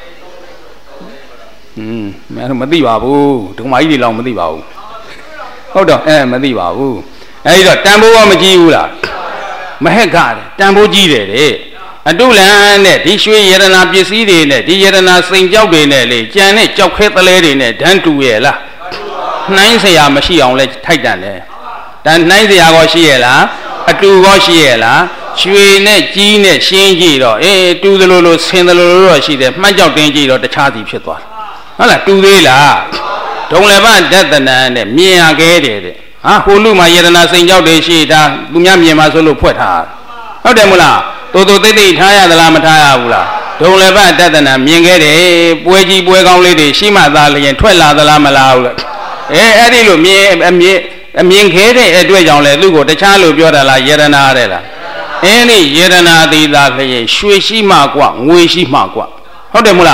[SPEAKER 2] မသိပါဘူးဒုမကြီးတွေလောက်မသိပါဘူးဟုတ်တော့မသိပါဘူးအဲဒီတော့တန်ဖိုးကမကြည့်ဘူးလားမဟက်ကတန်ဖိုးကြီးတယ်တဲ့အတုလန်နဲ့ဒီရွှေယရနာပစ္စည်းတွေနဲ့ဒီယရနာစိန်ကြောက်တွေနဲ့လေကြံနဲ့ကြောက်ခဲသလဲတွေနဲ့ဓာန်တူရဲ့လားနှိုင်းเสียမရှိအောင်လဲထိုက်တန်တယ်တန်နှိုင်းเสียကောရှိရဲ့လားအတူကောရှိရဲ့လားရွှေနဲ့ကြီးနဲ့ရှင်းကြည့်တော့တူသလိုလိုဆင်းသလိုလိုတော့ရှိတယ်မှတ်ကြောက်တင်းကြည့်တော့တခြားစီဖြစ်သွားတယ်ဟုတ်လားတူသေးလားဒုံလဘဒတနာနဲ့မြင်ရခဲ့တယ်တဲ့ဟိုလူမှာယတနာစိန်ကြောက်တွေရှိတာသူများမြင်မှာဆိုလို့ဖွက်ထားဟုတ်တယ်မလားတိုးတိတ်ထားရသလားမထားရဘူးလားဒုံလဘဒတနာမြင်ခဲ့တယ်ပွဲကြီးပွဲကောင်းလေးတွေရှိမှသာလျင်ထွက်လာသလားမလားဘူးလားအဲ့ဒီလိုမြင်ခဲ့တဲ့အတွက်ကြောင့်လေသူ့ကိုတခြားလို့ပြောတာလားယတနာတဲ့လားအဲ့ဒီယတနာသေးတာလျင်ရွှေရှိမှกว่าငွေရှိမှกว่าဟုတ်တယ်မလား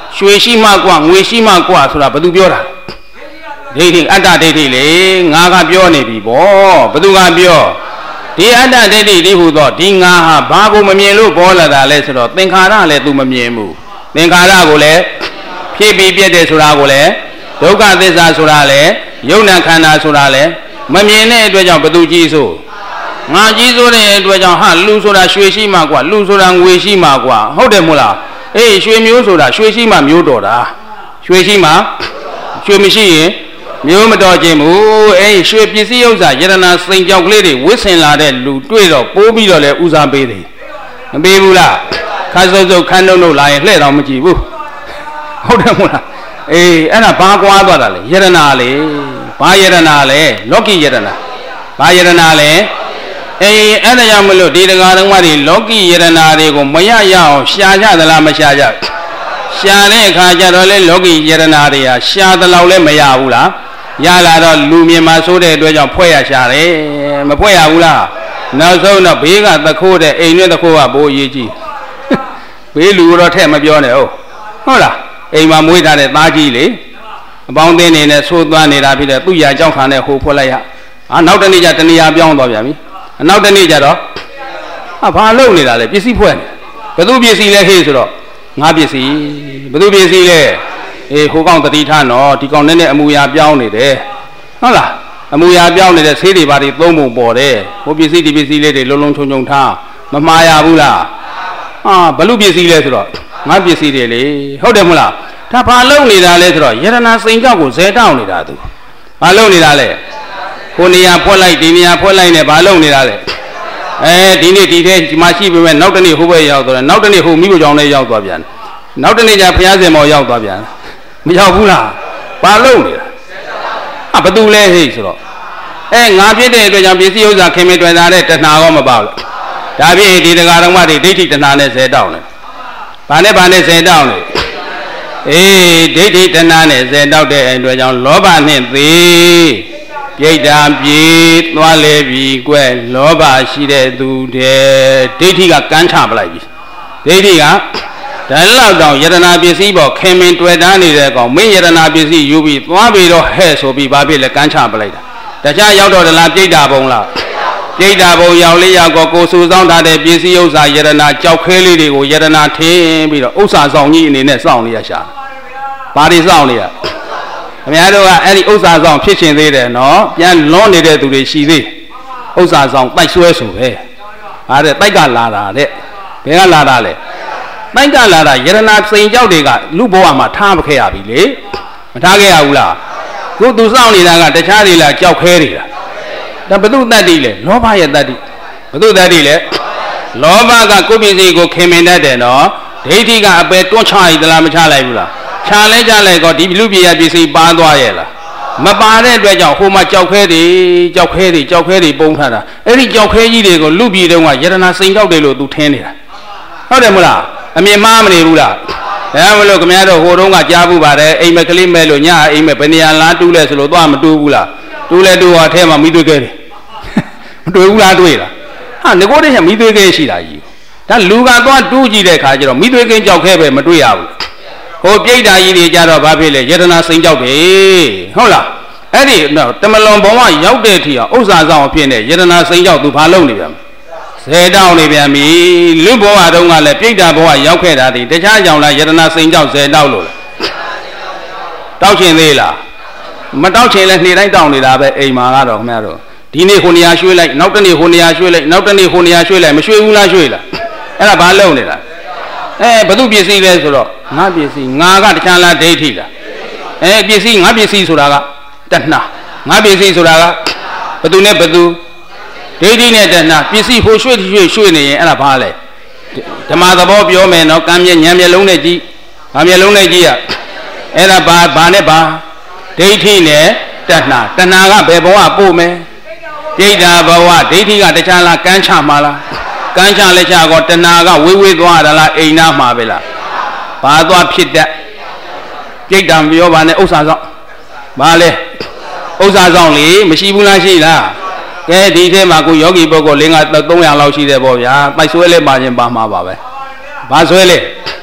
[SPEAKER 2] ရွှေရှိမှกว่าငွေရှိမှกว่าဆိုတာဘယ်သူပြောတာဒိဋ္ဌိအတ္တဒိဋ္ဌိလေငါကပြောနေပြီဗောဘယ်သူကပြောဒီအတ္တဒိဋ္ဌိဒီဟူသောဒီငါဟာဘာကိုမမြင်လို့ပေါ်လာတာလဲဆိုတော့သင်္ခါရလည်း तू မမြင်ဘူးသင်္ခါရကိုလည်းဖြစ်ပြီးပြည့်တယ်ဆိုတာကိုလည်းဒုက္ခသစ္စာဆိုတာလည်းယုံနာခန္ဓာဆိုတာလည်းမမြင်တဲ့အတွက်ကြောင့်ဘယ်သူကြီးဆိုငါကြီးဆိုတဲ့အတွက်ကြောင့်ဟာလူဆိုတာရွှေရှိမှกว่าလူဆိုတာငွေရှိမှกว่าဟုတ်တယ်မို့လားအေးရွှေမျိုးဆိုတာရွှေရှိမှမျိုးတော်တာရွှေရှိမှရွှေမရှိရင်မျိုးမတော်ခြင်းဘူးအေးရွှေပစ္စည်းဥစ္စာယတနာစိန်ကြောက်ကလေးတွေဝစ်ဆင်လာတဲ့လူတွေ့တော့ပိုးပြီးတော့လဲဦးစားပေးတယ်မပေးဘူးလားခါစုပ်စုပ်ခန်းနှုတ်လာရင်လှဲ့တော့မကြည့်ဘူးဟုတ်တယ်မို့လားအေးအဲ့ဒါဘာကွာသွားတာလဲယတနာလေဘာယတနာလဲလောကီယတနာဘာယတနာလဲအေးအဲ့ဒါကြောင့်မလို့ဒီတရားတော်မတွေလောကီယတနာတွေကိုမရရအောင်ရှာကြသလားမရှာကြရှာတဲ့အခါကျတော့လေလောကီယတနာတွေဟာရှာသလောက်လည်းမရဘူးလားရလာတော့လူမြင်မှာဆိုတဲ့အတွက်ကြောင့်ဖွဲ့ရရှာတယ်မဖွဲ့ရဘူးလားနောက်ဆုံးတော့ဘေးကသခိုးတဲ့အိမ်နဲ့သခိုးကဘိုးအရေးကြီးဘေးလူတော့ထက်မပြောနဲ့ဟုတ်လားအိမ်မှာမွေးထားတဲ့သားကြီးလေအပေါင်းအသင်းနေနဲ့သိုးသွားနေတာဖြစ်တဲ့သူ့ရာကြောင့်ခံတဲ့ဟိုဖွက်လိုက်ရနောက်တနေ့ကျတဏှာပြောင်းသွားပြန်ပြီနောက်တနေ့ကျတော့ဘာလုပ်နေတာလဲပစ္စည်းဖွဲ့နေဘယ်သူပစ္စည်းလဲဟေးဆိုတော့ငါပစ္စည်းဘယ်သူပစ္စည်းလဲအေးဟိုကောင်တတိထနော်ဒီကောင်နဲ့အမူအရာပြောင်းနေတယ်ဟုတ်လားအမူအရာပြောင်းနေတဲ့ဆေးတွေဘာတွေသုံးပုံပေါ်တယ်ဟိုပစ္စည်းဒီပစ္စည်းလေးတွေလုံးလုံးချုံချုံထားမမှားရဘူးလားဘလူပစ္စည်းလဲဆိုတော့ငါပစ္စည်းတွေလေဟုတ်တယ်မဟုတ်လားဒါဘာလုပ်နေတာလဲဆိုတော့ယတနာစိန်ကြောက်ကိုဇဲတောင်းနေတာသူဘာလုပ်နေတာလဲကိုနေရာဖွက်လိုက်ဒီနေရာဖွက်လိုက်နဲ့ဘာလုပ်နေတာလဲဒီနေ့ဒီထဲဒီမှာရှိပေမဲ့နောက်တနေ့ဟိုဘက်ရောက်သွားတယ်နောက်တနေ့ဟိုမိဖို့ကြောင့်လည်းရောက်သွားပြန်နောက်တနေ့ကျဘုရားရှင်မော်ရောက်သွားပြန်မရောက်ဘူးလားဘာလုပ်နေတာဘယ်သူလဲဟိဆိုတော့ငါဖြစ်တဲ့အတွက်ကြောင့်ပစ္စည်းဥစ္စာခင်မင်တွေ့တာတဲ့တဏှာကောမပါဘူးဒါဖြင့်ဒီတရားတော်မတွေဒိဋ္ဌိတဏှာနဲ့ဇဲတောင်းတယ်ဘာနဲ့ဇဲတောင်းလဲအေးဒိဋ္ဌိတဏှာနဲ့ဇဲတောက်တဲ့အတွက်ကြောင့်လောဘနဲ့သေးပြိတ္တာပြေသွားလေပြီကွယ်လောဘရှိတဲ့သူတဲ့ဒိဋ္ဌိကကန်းချပလိုက်ပြီဒိဋ္ဌိကဒါလောက်တောင်ယတနာပစ္စည်းပေါ်ခင်မင်တွေ့တာနေတဲ့ကောင်မင်းယတနာပစ္စည်းယူပြီးသွားပြီးတော့ဟဲ့ဆိုပြီးဘာဖြစ်လဲကန်းချပလိုက်တာတခြားရောက်တော့တလားပြိတ္တာဘုံလားပြိတ္တာဘုံရောက်လေးရောက်ကိုစုဆောင်ထားတဲ့ပစ္စည်းဥစ္စာယတနာကြောက်ခဲလေးတွေကိုယတနာထင်းပြီးတော့ဥစ္စာဆောင်ကြီးအနေနဲ့စောင့်နေရရှာဘာတွေစောင့်နေရခင်ဗျားတို့ကအဲ့ဒီဥစ္စာဆောင်ဖြစ်ရှင်သေးတယ်နော်ပြန်လွန်နေတဲ့သူတွေရှိသေးဥစ္စာဆောင်တိုက်ဆွဲဆိုပဲဟာတဲ့တိုက်ကလာတာတဲ့ဘယ်ကလာတာလဲတိုက်ကလာတာယရနာစိန်ကြောက်တွေကလူဘဝမှာထားမခဲ့ရပြီလေမထားခဲ့ရဘူးလားခုသူစောင့်နေတာကတခြားတွေလားကြောက်ခဲတွေလားဒါဘု து တတ္တိလဲလောဘရဲ့တတ္တိဘု து တတ္တိလဲလောဘကကိုယ်ပစ္စည်းကိုခင်မင်တတ်တယ်နော်ဒိဋ္ဌိကအပယ်တွန်းချရည်သလားမချလိုက်ဘူးလားခြာလဲကြလိုက်ကောဒီလူပြေရပစ္စည်းပါသွားရဲ့လားမပါတဲ့အတွက်ကြောင့်ဟိုမှာကြောက်ခဲတွေပုံထားတာအဲ့ဒီကြောက်ခဲကြီးတွေကိုလူပြေတုန်းကယရနာစိန်ကြောက်တယ်လို့သူထင်းနေတာဟုတ်တယ်မလားအမြင်မှားမနေဘူးလားဒါမလို့ခင်ဗျားတို့ဟိုတုန်းကကြားဘူးပါတယ်အိမ်မကလေးမဲ့လို့ညအိမ်မဲ့ဘယ်နေရာလားတူးလဲဆိုလို့သွားမတူးဘူးလားတူးလဲတူးဟာထဲမှာမိသွေးခဲတယ်မတွေ့ဘူးလားတွေ့လားဟာငကိုတည်းကမိသွေးခဲရှိတာကြီးဒါလူကသွားတူးကြည့်တဲ့ခါကျတော့မိသွေးကင်းကြောက်ခဲပဲမတွေ့ရဘူးဟိုပြိတ္တာကြီးတွေကြတော့ဘာဖြစ်လဲယတနာစိန်ကြောက်တယ်ဟုတ်လားအဲ့ဒီတမလွန်ဘဝရောက်တဲ့အထိအောင်ဥစ္စာဆောင်အဖြစ်နဲ့ယတနာစိန်ကြောက်သူဘာလုပ်နေပြန်ဇေတောင်းနေပြန်ပြီလူဘဝတုန်းကလည်းပြိတ္တာဘဝရောက်ခဲ့တာဒီတခြားကြောင့်လားယတနာစိန်ကြောက်ဇေတောက်လို့တောက်ချင်သေးလားမတောက်ချင်လဲနေတိုင်းတောက်နေတာပဲအိမ်မှာကတော့ခင်ဗျားတို့ဒီနေ့ဟိုနေရာရွှေ့လိုက်နောက်တနေ့ဟိုနေရာရွှေ့လိုက်နောက်တနေ့ဟိုနေရာရွှေ့လိုက်မရွှေ့ဘူးလားရွှေ့လားအဲ့ဒါဘာလုပ်နေတာဘသူပစ္စည်းလဲဆိုတော့ငါပစ္စည်းငါကတခြားလားဒိဋ္ဌိလားပစ္စည်းငါပစ္စည်းဆိုတာကတဏှာငါပစ္စည်းဆိုတာကဘသူနဲ့ဘသူဒိဋ္ဌိနဲ့တဏှာပစ္စည်းဟိုရွှေ့နေရင်အဲ့ဒါဘာလဲဓမ္မသဘောပြောမယ်နော်ကံမျက်ဉာဏ်မျက်လုံးနဲ့ကြည့်ဘာမျက်လုံးနဲ့ကြည့်ရအဲ့ဒါဘာနဲ့ဘာဒိဋ္ဌိနဲ့တဏှာကဘယ်ဘဝပို့မယ်ပြိတ္တာဘဝဒိဋ္ဌိကတခြားလားကန်းချမှာလားကန်းချလက်ချကောတဏှာကဝေးသွားတာလားအိမ်နာမှာပဲလားဘာသွားဖြစ်တတ်ပြိတ္တာပြောပါနဲ့ဥစ္စာဆောင်ဘာလဲဥစ္စာဆောင်လေမရှိဘူးလားရှိလားကဲဒီထဲမှာကိုယောဂီပုဂ္ဂိုလ်300လောက်ရှိတယ်ပေါ့ဗျာပိုက်ဆွဲလဲပါခြင်းပါမှာပါပဲဘာဆွဲလဲ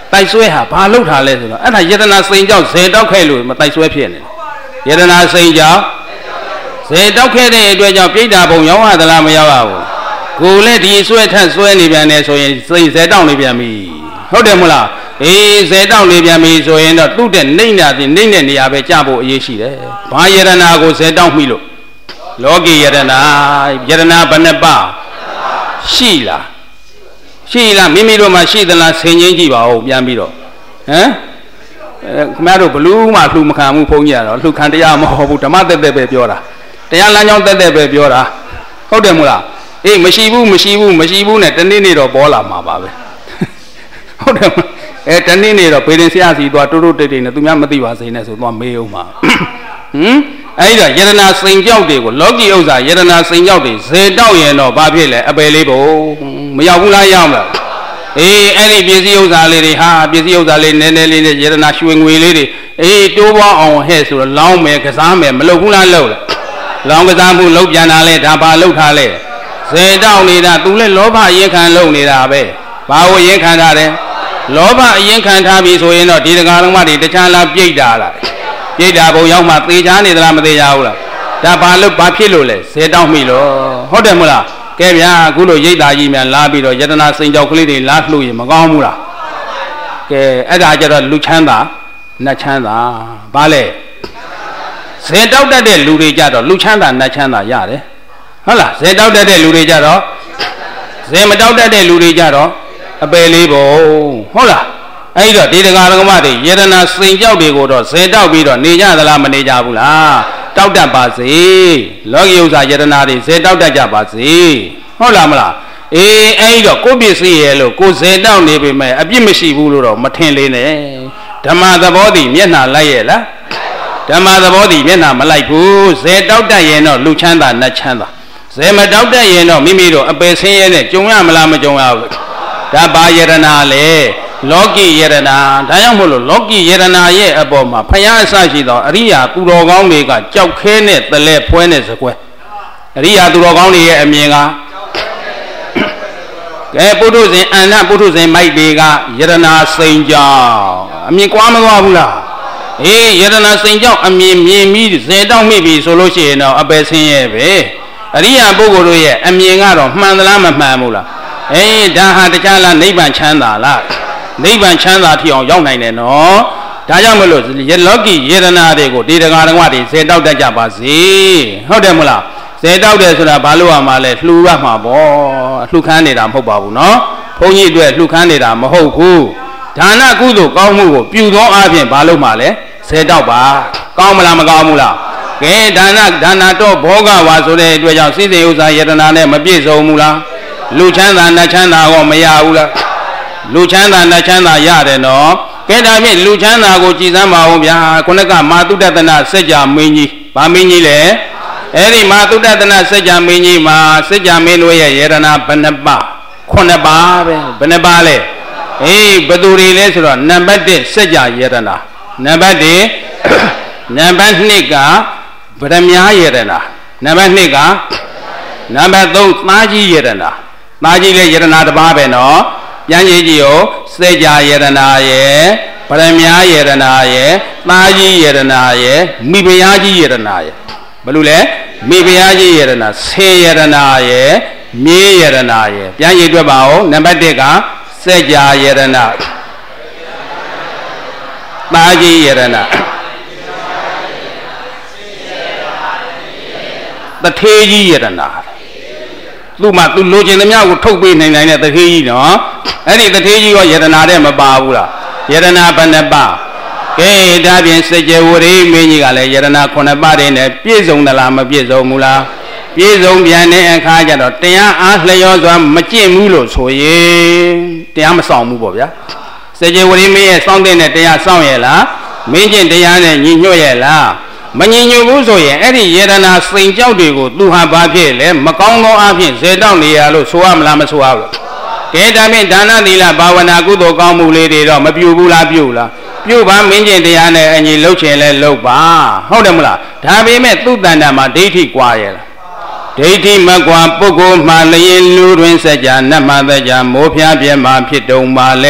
[SPEAKER 2] တိုက်ဆွဲဟာဘာလုပ်ထားလဲဆိုတော့အဲ့ဒါယတနာစိန်ကြောင့်ဇေတောက်ခဲ့လို့မတိုက်ဆွဲဖြစ်နေယတနာစိန်ကြောင့်ဇေတောက်ခဲ့တဲ့အတွက်ကြောင့်ပြိတ္တာဘုံရောက်ရသလားမရောက်ရဘူးကိုယ်လည်းဒီဆွဲထက်ဆွဲနေပြန်တယ်ဆိုရင်စိန်ဇေတောက်နေပြန်ပြီဟုတ်တယ်မလားအေးဇေတောက်နေပြန်ပြီဆိုရင်တော့သူ့တဲ့နှိမ့်တဲ့နေရာပဲကြဖို့အရေးရှိတယ်ဘာယတနာကိုဇေတောက်မိလို့လောကီယတနာဘယ်နှပါရှိလားရှိလားမိမိတို့မှာရှိသလားဆင်ခြင်ကြည့်ပါဦးပြန်ပြီးတော့ဟမ်ခင်ဗျားတို့ဘလူးမှလှူမခံဘူးဘုန်းကြီးကတော့လှူခံတရားမဟုတ်ဘူးဓမ္မသက်သက်ပဲပြောတာတရားလမ်းကြောင်းသက်သက်ပဲပြောတာဟုတ်တယ်မို့လားအေးမရှိဘူးနဲ့တနေ့တော့ပေါ်လာမှာပါပဲဟုတ်တယ်တနေ့တော့ပေရင်ဆရာစီသွားတိုးတိုးတိတ်တိတ်နဲ့သူများမသိပါစေနဲ့ဆိုသွားမေးအောင်ပါအဲ့ဒါယတနာစိန်ကြောက်တွေကိုလောကီဥစ္စာယတနာစိန်ကြောက်တွေဇေတောက်ရင်တော့ဘာဖြစ်လဲအပယ်လေးပုံမရောက်ဘူးလားရောက်မလားအေးအဲ့ဒီပစ္စည်းဥစ္စာလေးတွေဟာပစ္စည်းဥစ္စာလေးနည်းနည်းလေးနဲ့ယတနာရွှေငွေလေးတွေအေးတိုးပွားအောင်ဟဲ့ဆိုတော့လောင်းမယ်ကစားမယ်မလုပ်ဘူးလားလုပ်လားလောင်းကစားမှုလုပ်ပြန်တာလဲဒါဘာလုပ်ထားလဲဇေတောက်နေတာသူလဲလောဘအရင်ခံလုပ်နေတာပဲဘာကိုအရင်ခံထားတယ်လောဘအရင်ခံထားပြီဆိုရင်တော့ဒီတရားလုံးမတွေတခြားလားပြိတ္တာလားပြိတ္တာဘုံရောက်မှသေချာနေသလားမသေချာဘူးလားဒါဘာဖြစ်လို့လဲဇေတောက်မိလို့ဟုတ်တယ်မလားကဲဗျာအခုလိုရိတ်တာကြီးများလာပြီးတော့ယတနာစိန်ကြောက်ကလေးတွေလာလှူရင်မကောင်းဘူးလားကဲအဲ့ဒါကြတော့လူချမ်းသာနတ်ချမ်းသာဘာလဲဇေတောက်တတ်တဲ့လူတွေကြတော့လူချမ်းသာနတ်ချမ်းသာရတယ်ဟုတ်လားဇေတောက်တတ်တဲ့လူတွေကြတော့ဇေမတောက်တတ်တဲ့လူတွေကြတော့အပယ်လေးပုံဟုတ်လားအဲ့တော့ဒီတရားဓမ္မတွေယတနာစိန်ကြောက်တွေကိုတော့ဇေတောက်ပြီးတော့နေကြသလားမနေကြဘူးလားတောက်တတ်ပါစေလောကီဥစ္စာယတနာတွေဇေတောက်တတ်ကြပါစေဟုတ်လားမလားအေးအဲ့တော့ကိုပစ္စည်းရဲ့လို့ကိုဇေတောက်နေပေမဲ့အပြစ်မရှိဘူးလို့တော့မထင်လေးနဲ့ဓမ္မသဘောတည်မျက်နှာလိုက်ရဲ့လားဓမ္မသဘောတည်မျက်နှာမလိုက်ဘူးဇေတောက်တတ်ရင်တော့လူချမ်းသာနတ်ချမ်းသာဇေမတောက်တတ်ရင်တော့မိမိတို့အပယ်ဆင်းရဲနဲ့ကြုံရမလားမကြုံရဘူးဒါဘာယတနာလဲလောကီယတနာဒါကြောင့်မို့လို့လောကီယတနာရဲ့အပေါ်မှာဖယားအစရှိသောအရိယာသူတော်ကောင်းတွေကကြောက်ခဲနဲ့တလဲဖွဲနဲ့စကွဲအရိယာသူတော်ကောင်းတွေရဲ့အမြင်ကကဲပုထုဇဉ်အန္တပုထုဇဉ်မိုက်တွေကယတနာစိန်ကြောင့်အမြင်ကွာမသွားဘူးလားအေးယတနာစိန်ကြောင့်အမြင်မြင်ပြီးဇေတောက်မိပြီဆိုလို့ရှိရင်တော့အပယ်ဆင်းရဲပဲအရိယာပုဂ္ဂိုလ်တို့ရဲ့အမြင်ကတော့မှန်သလားမမှန်ဘူးလားအေးဒါဟာတခြားလားနိဗ္ဗာန်ချမ်းသာလားနိဗ္ဗာန်ချမ်းသာထီအောင်ရောက်နိုင်တယ်နော်ဒါကြောင့်မလို့လောကီယတနာတွေကိုဒီတရားဓမ္မတွေဇေတောက်တတ်ကြပါစေဟုတ်တယ်မလားဇေတောက်တယ်ဆိုတာဘာလို့ရမှာလဲလှူရမှာပေါ့လှူခန်းနေတာမဟုတ်ပါဘူးနော်ဘုန်းကြီးအတွက်လှူခန်းနေတာမဟုတ်ဘူးဒါနကုသိုလ်ကောင်းမှုကိုပြုသောအပြင်ဘာလို့မှာလဲဇေတောက်ပါကောင်းမလားမကောင်းဘူးလားကဲဒါနတော့ဘောဂဝါဆိုတဲ့အတွက်ကြောင့်စိစေဥစ္စာယတနာနဲ့မပြည့်စုံဘူးလားလူချမ်းသာနတ်ချမ်းသာကောမရဘူးလားလူချမ်းသာနတ်ချမ်းသာရတယ်နော်ကဲဒါဖြင့်လူချမ်းသာကိုကြည်စမ်းပါဦးဗျာခုနကမာတုတ္တနာစัจ जा မင်းကြီးဗာမင်းကြီးလေအဲ့ဒီမာတုတ္တနာစัจ जा မင်းကြီးမှာစัจ जा မင်းတို့ရဲ့ယတနာဘယ်နှပါ9ပါပဲဘယ်နှပါလဲအေးဘသူတွေလဲဆိုတော့နံပါတ်1စัจ जा ယတနာနံပါတ်2နံပါတ်2ကဗရမ ्या ယတနာနံပါတ်2ကနံပါတ်3သားကြီးယတနာသားကြီးလည်းယတနာတစ်ပါးပဲနော်ပြန်ကြည့်ကြည့်ရောစัจ जा ယတနာရဲ့ဗရမ ्या ယတနာရဲ့သားကြီးယတနာရဲ့မိဖုရားကြီးယတနာရဲ့ဘယ်လိုလဲမိဖုရားကြီးယတနာဆေယတနာရဲ့မြေယတနာရဲ့ပြန်ကြည့်တွေ့ပါဦးနံပါတ်1ကစัจ जा ယတနာသားကြီးယတနာတထေးကြီးယတနာသူ့မှာသူလိုချင်သမျှကိုထုတ်ပေးနိုင်တဲ့တထေးကြီးနော်အဲ့ဒီတထေးကြီးရောယတနာတဲ့မပါဘူးလားယတနာဘယ်နှပါကဲဒါပြင်စัจ ဝရိမင်းကြီးကလည်းယတနာ9ပါးတည်းနဲ့ပြည့်စုံသလားမပြည့်စုံဘူးလားပြည့်စုံပြန်တဲ့အခါကျတော့တရားအားလျောစွာမကျင့်ဘူးလို့ဆိုရင်တရားမဆောင်ဘူးပေါ့ဗျာစัจ ဝရိမင်းရဲ့စောင့်တဲ့တရားစောင့်ရဲ့လားမင်းကျင့်တရားနဲ့ညီညွတ်ရဲ့လားမငြိမ်ညွတ်ဘူးဆိုရင်အဲ့ဒီယတနာစိန်ကြောက်တွေကိုသူဟာဘာဖြစ်လဲမကောင်းသောအဖြစ်ဇေတောက်နေရလို့ဆိုရမလားမဆိုရဘူးကဲဒါဖြင့်ဒါနသီလဘာဝနာကုသိုလ်ကောင်းမှုလေးတွေတော့မပြုဘူးလားပြုလားပြုပါမင်းကျင့်တရားနဲ့အညီလှုပ်ချင်လဲလှုပ်ပါဟုတ်တယ်မလားဒါပေမဲ့သူ့တဏ္ဍာမှာဒိဋ္ဌိကွာရဲ့လားဒိဋ္ဌိမကွာပုဂ္ဂိုလ်မှလျင်လူတွင်စัจ जा နတ်မှသက် जा မိုးဖျားပြဲမှဖြစ်တုံပါလဲခ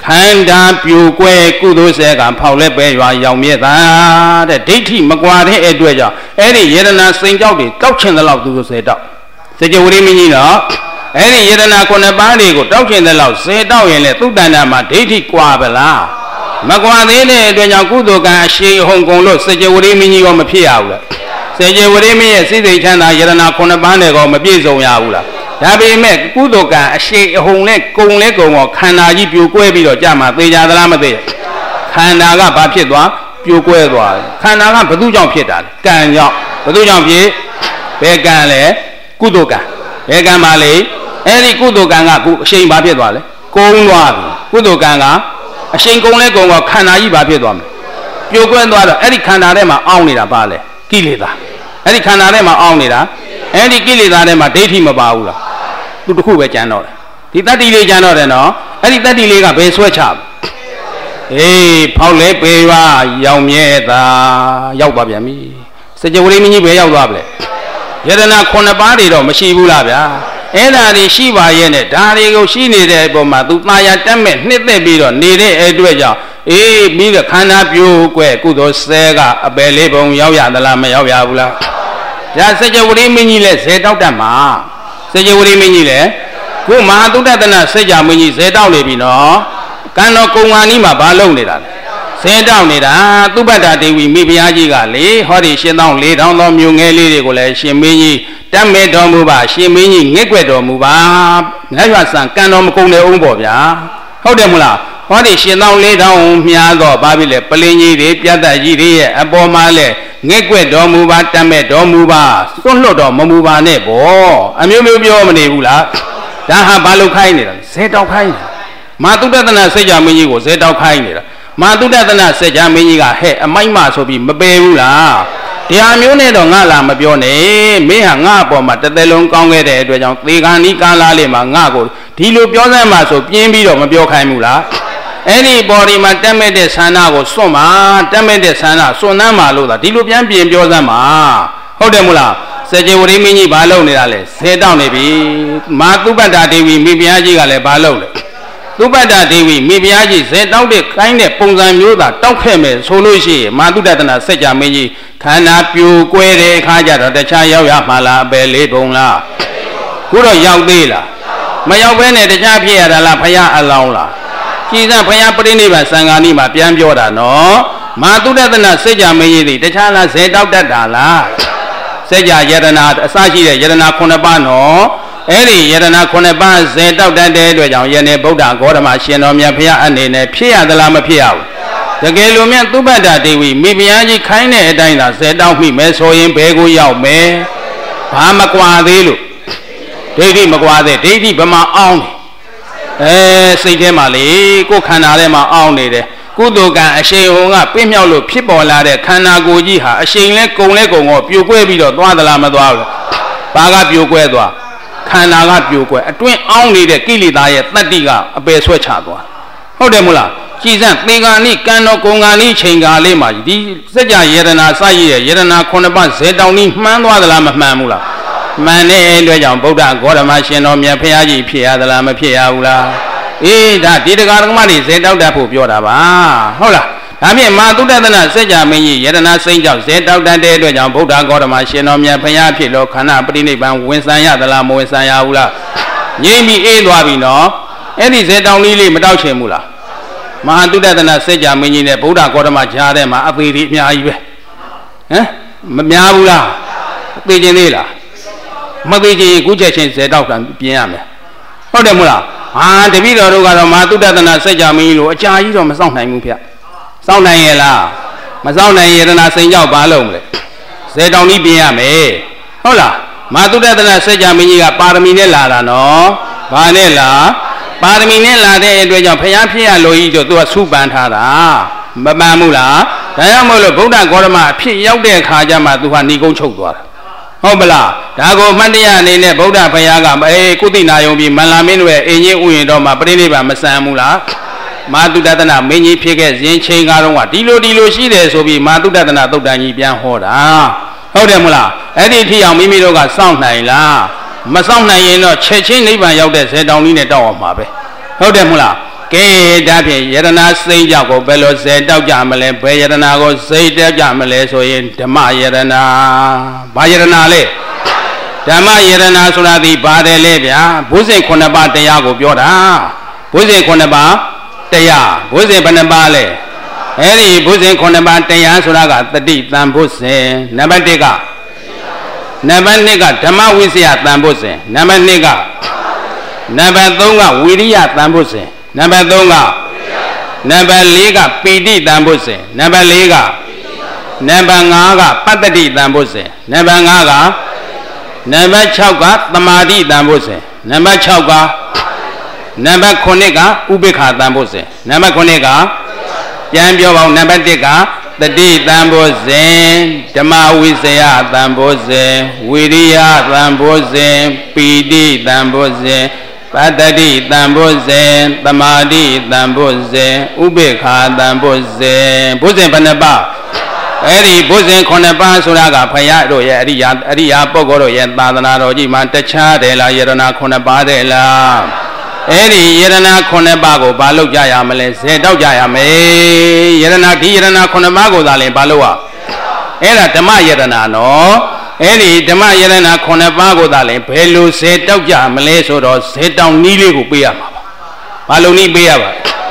[SPEAKER 2] ခန္ဓာပြိုကွဲကုသိုလ်ဆဲကဖောက်လက်ပဲရွာရောင်မြဲတာတဲ့ဒိဋ္ဌိမကွာတဲ့အတွက်ကြောင့်အဲ့ဒီယရနာစိန်ကြောက်တွေတောက်ချင်တဲ့လောက်သူတို့ဆဲတောက်စကြဝဠာမင်းကြီးတော့အဲ့ဒီယရနာ9ပါးတွေကိုတောက်ချင်တဲ့လောက်ဆဲတောက်ရင်လေသူတဏ္ဍာမှာဒိဋ္ဌိကွာပလားမကွာသေးတဲ့အတွက်ကြောင့်ကုသိုလ်ကံအရှိန်ဟုန်ကုန်လို့စကြဝဠာမင်းကြီးရောမဖြစ်ရဘူးလားစကြဝဠာမင်းရဲ့စိစိတ်ချမ်းသာယရနာ9ပါးနဲ့ကောမပြည့်စုံရဘူးလားဒါပေမဲ့ကုသိုလ်ကံအရှိန်အဟုန်နဲ့ကုံလဲကုံတော့ခန္ဓာကြီးပြိုကွဲပြီးတော့ကြာမှသေကြသလားမသေခန္ဓာကဘာဖြစ်သွားပြိုကွဲသွားခန္ဓာကဘယ်သူကြောင့်ဖြစ်တာလဲကံကြောင့်ဘယ်သူကြောင့်ဖြစ်ဘယ်ကံလဲကုသိုလ်ကံဘယ်ကံပါလဲအဲ့ဒီကုသိုလ်ကံကခုအရှိန်ဘာဖြစ်သွားလဲကုံသွားပြီကုသိုလ်ကံကအရှိန်ကုံလဲကုံတော့ခန္ဓာကြီးဘာဖြစ်သွားမလဲပြိုကွဲသွားတော့အဲ့ဒီခန္ဓာထဲမှာအောင်းနေတာပါလဲကိလေသာအဲ့ဒီခန္ဓာထဲမှာအောင်းနေတာအဲ့ဒီကိလေသာထဲမှာဒိဋ္ဌိမပါဘူးလားသူတစ်ခုပဲကြံတော့တယ်ဒီတတ္တိလေးကြံတော့တယ်နော်အဲ့ဒီတတ္တိလေးကဘယ်ဆွဲချအေးဖောက်လဲပေပါရောင်မြဲတာရောက်သွားပြန်ပြီစကြဝဠာမင်းကြီးပဲရောက်သွားပြီယရနာ9ပါးတွေတော့မရှိဘူးလားဗျာအဲ့ဒါတွေရှိပါရဲ့နဲ့ဒါတွေကိုရှိနေတဲ့အပေါ်မှာသူတာယာတက်မဲ့နှစ်သက်ပြီးတော့နေတဲ့အတွက်ကြောင့်အေးပြီးတော့ခန္ဓာပြိုကွဲကုသိုလ်ဆဲကအပယ်လေးပုံရောက်ရသလားမရောက်ရဘူးလားဒါစကြဝဠာမင်းကြီးလဲဇေတောက်တတ်မှာစကြဝဠာမင်းကြီးလဲခုမဟာသုတ္တနာစကြမင်းကြီးဇေတောက်နေပြီနော်ကံတော်ကုံဝါနီးမှာဘာလုပ်နေတာလဲဇေတောက်နေတာသုဘတ္တဒေဝီမိဖုရားကြီးကလေဟောဒီရှင်သော4,000သောမြို့ငယ်လေးတွေကိုလည်းရှင်မင်းကြီးတတ်မဲ့တော်မူပါရှင်မင်းကြီးငှက်ွက်တော်မူပါငါ့ရွာဆံကံတော်မကုံတဲ့အောင်ပေါ့ဗျာဟုတ်တယ်မလားဟောဒီရှင်သော4,000မြားတော့ဘာဖြစ်လဲပလင်းကြီးတွေပြတ်တတ်ကြီးတွေရဲ့အပေါ်မှာလဲငှက်ွက်တော်မူပါတတ်မဲ့တော်မူပါစွန့်လွတ်တော်မမူပါနဲ့ပေါ့အမျိုးမျိုးပြောမနေဘူးလားဒါဟာဘာလို့ခိုင်းနေတာဇေတောက်ခိုင်းနေတာမာတုတ္တနာစัจ जा မင်းကြီးကိုဇေတောက်ခိုင်းနေတာမာတုတ္တနာစัจ जा မင်းကြီးကဟဲ့အမိုက်မဆိုပြီးမပယ်ဘူးလားတရားမျိုးနဲ့တော့ငါလာမပြောနဲ့မင်းဟာငါအပေါ်မှာတစ်သက်လုံးကောင်းခဲ့တဲ့အတွက်ကြောင့်သေခါနီးကားလားလေးမှာငါကိုဒီလိုပြောစမ်းမှာဆိုပြင်းပြီးတော့မပြောခိုင်းဘူးလားအဲ့ဒီပေါ်ဒီမှာတက်မဲ့တဲ့ဆန္ဒကိုစွန့်မှာတက်မဲ့တဲ့ဆန္ဒစွန့်နှမ်းမှာလို့သာဒီလိုပြန်ပြင်ပြောစမ်းမှာဟုတ်တယ်မို့လားစကြဝဠာမင်းကြီးဘာလုပ်နေတာလဲဇေတောက်နေပြီမာသုဘတ္တဒေဝီမိဖုရားကြီးကလည်းဘာလုပ်လဲသုဘတ္တဒေဝီမိဖုရားကြီးဇေတောက်တဲ့ခိုင်းတဲ့ပုံစံမျိုးသာတောက်ခဲ့မယ်ဆိုလို့ရှိရင်မာသုတ္တနာစัจ जा မင်းကြီးခန္ဓာပြိုကွဲတဲ့အခါကျတော့တခြားရောက်ရမှာလားအပယ်လေးပုံလားခုတော့ရောက်သေးလားမရောက်ဘဲနဲ့တခြားဖြစ်ရတာလားဖယားအလောင်းလားကြည်စဖယားပရိနိဗ္ဗာန်စံဃာနီးမှာပြန်ပြောတာနော်မာသုတ္တနာစัจ जा မင်းကြီးဒီတခြားလားဇေတောက်တတ်တာလားစัจ जा ယရနာအစရှိတဲ့ယရနာ9ပါးနော်အဲ့ဒီယရနာ9ပါးဇေတောက်တတ်တဲ့အတွက်ကြောင့်ယနေ့ဗုဒ္ဓဂေါတမရှင်တော်မြတ်ဖယားအနေနဲ့ဖြစ်ရသလားမဖြစ်ရဘူးတကယ်လို့မြတ်သုဘတ္တဒေဝီမိဖုရားကြီးခိုင်းတဲ့အတိုင်းသာဇေတောက်မိမယ်ဆိုရင်ဘယ်ကိုရောက်မယ်ဘာမကွာသေးလို့ဒိဋ္ဌိမကွာသေးဒိဋ္ဌိဘယ်မှာအောင်းစိတ်ထဲမှာလေကိုယ်ခန္ဓာထဲမှာအောင်းနေတယ်ကုသိုလ်ကံအရှိန်ဟုန်ကပြင်းမြောက်လို့ဖြစ်ပေါ်လာတဲ့ခန္ဓာကိုယ်ကြီးဟာအရှိန်လဲကုံလဲကုံတော့ပြိုကွဲပြီးတော့သွားသလားမသွားဘူးဘာကပြိုကွဲသွားခန္ဓာကပြိုကွဲအတွင်းအောင်းနေတဲ့ကိလေသာရဲ့တတ္တိကအပယ်ဆွဲချသွားဟုတ်တယ်မို့လားကြည်စမ်းသင်္ကာနိကံတော်ကုံကံနိချိန်ကာလေးမှာဒီစัจ जा ယရနာစရည်ရဲ့ယရနာ9ပါးဇေတောင်နိမှန်းသွားသလားမမှန်ဘူးလားမှန်တဲ့အတွက်ကြောင့်ဗုဒ္ဓဂေါတမရှင်တော်မြတ်ဖရာကြီးဖြစ်ရသလားမဖြစ်ရဘူးလားအေးဒါဒီတရားဓမ္မတွေဇေတောက်တတ်ဖို့ပြောတာပါဟုတ်လားဒါဖြင့်မာသုတ္တနာစัจ जा မင်းကြီးယရနာစိမ့်ကြောင့်ဇေတောက်တတ်တဲ့အတွက်ကြောင့်ဗုဒ္ဓဂေါတမရှင်တော်မြတ်ဖရာဖြစ်လို့ခန္ဓာပရိနိဗ္ဗာန်ဝင်ဆံရသလားမဝင်ဆံရဘူးလားငြိမ့်ပြီးအေးသွားပြီနော်အဲ့ဒီဇေတောင်လေးမတောက်ချင်ဘူးလားမဟာသုတ္တနာစัจ जा မင်းကြီးနဲ့ဗုဒ္ဓဂေါတမကြားထဲမှာအသေးသေးအများကြီးပဲဟမ်မများဘူးလားသိကျင်သေးလားမသိကျင်ခုချက်ချင်းဇေတောက်ခံပြင်းရမယ်ဟုတ်တယ်မို့လားဟာတပည့်တော်တို့ကတော့မဟာသုတ္တနာစัจ जा မင်းကြီးလိုအကြာကြီးတော့မစောင့်နိုင်ဘူးဗျစောင့်နိုင်ရဲ့လားမစောင့်နိုင်ရတနာစိန်ကြောက်ဘာလုံးလဲဇေတောင်ကြီးပြင်းရမယ်ဟုတ်လားမဟာသုတ္တနာစัจ जा မင်းကြီးကပါရမီနဲ့လာတာနော်ဘာနဲ့လားပါရမီနဲ့လာတဲ့အတွက်ကြောင့်ဖျားဖြစ်ရလို့ဤတော့သူကစုပန်ထားတာမပန်ဘူးလားဒါကြောင့်မို့လို့ဗုဒ္ဓဂေါတမအဖြစ်ရောက်တဲ့အခါကျမှသူဟာဏီကုန်းချုပ်သွားတာဟုတ်ပလားဒါကိုမှတ်တရအနေနဲ့ဗုဒ္ဓဘုရားကကုသိနာယုံပြီးမန္လာမင်းတို့ရဲ့အင်းကြီးဥယျာဉ်တော်မှာပြိဋိဘံမဆန်ဘူးလားမာတုတ္တနာမင်းကြီးဖြစ်ခဲ့စဉ်ချိန်ကားတော့ကဒီလိုရှိတယ်ဆိုပြီးမာတုတ္တနာသုတ်တန်ကြီးပြန်ဟောတာဟုတ်တယ်မလားအဲ့ဒီထီအောင်မိမိတို့ကစောင့်နိုင်လားမစောင့်နိုင်ရင်တော့ချက်ချင်းနိဗ္ဗာန်ရောက်တဲ့ဇေတောင်ကြီးနဲ့တောက်အောင်မှာပဲဟုတ်တယ်မလားက Kê đáp hiện Yadana xây dạo của bê lô xe đau chạm mà lên bê Yadana của xây đau chạm mà lên rồi Dhamma Yadana Ba Yadana lê Dhamma Yadana sura đi ba đề lê bia bố sinh khôn ba taya của biểu đá bố sinh khôn ba taya bố sinh bần ba lê ấy đi bố sinh khôn ba taya sura cả tadi tam bố sinh number two cả Dhamma Visaya tam bố sinh number two cả number three cả Viriya tam bố sinh number 3 का number 4 का पीति तंबुस से number 4 का number 5 का पद्धति तंबुस से number 5 का number 6 का समाधि तंबुस से number 6 का number 9 का उपेक्षा तंबुस से number 9 का ज्ञान व्योभाव number 10 का तति तंबुस से धम्मा विषया तंबुस से विरिया तंबुस से पीति तंबुस से Padadi Tambose, Tamadi Tambose, Ubekha Tambose, Bosen Panaba, Eri Bosen Konaba Suraga, Payado, Aria Pogoro, Yadana, Jiman, Tacha de la Yerana Konaba de la Eri Yerana Konabago, Balu Jayamale, Sedau Jayame, Yerana Tirana Konabago, Dale Balua, Era Tama Yerana, no. Any Dhamma Yadana Konabago Dale, Pelu set out Jamales or set down nearly who be up. Paloni be up.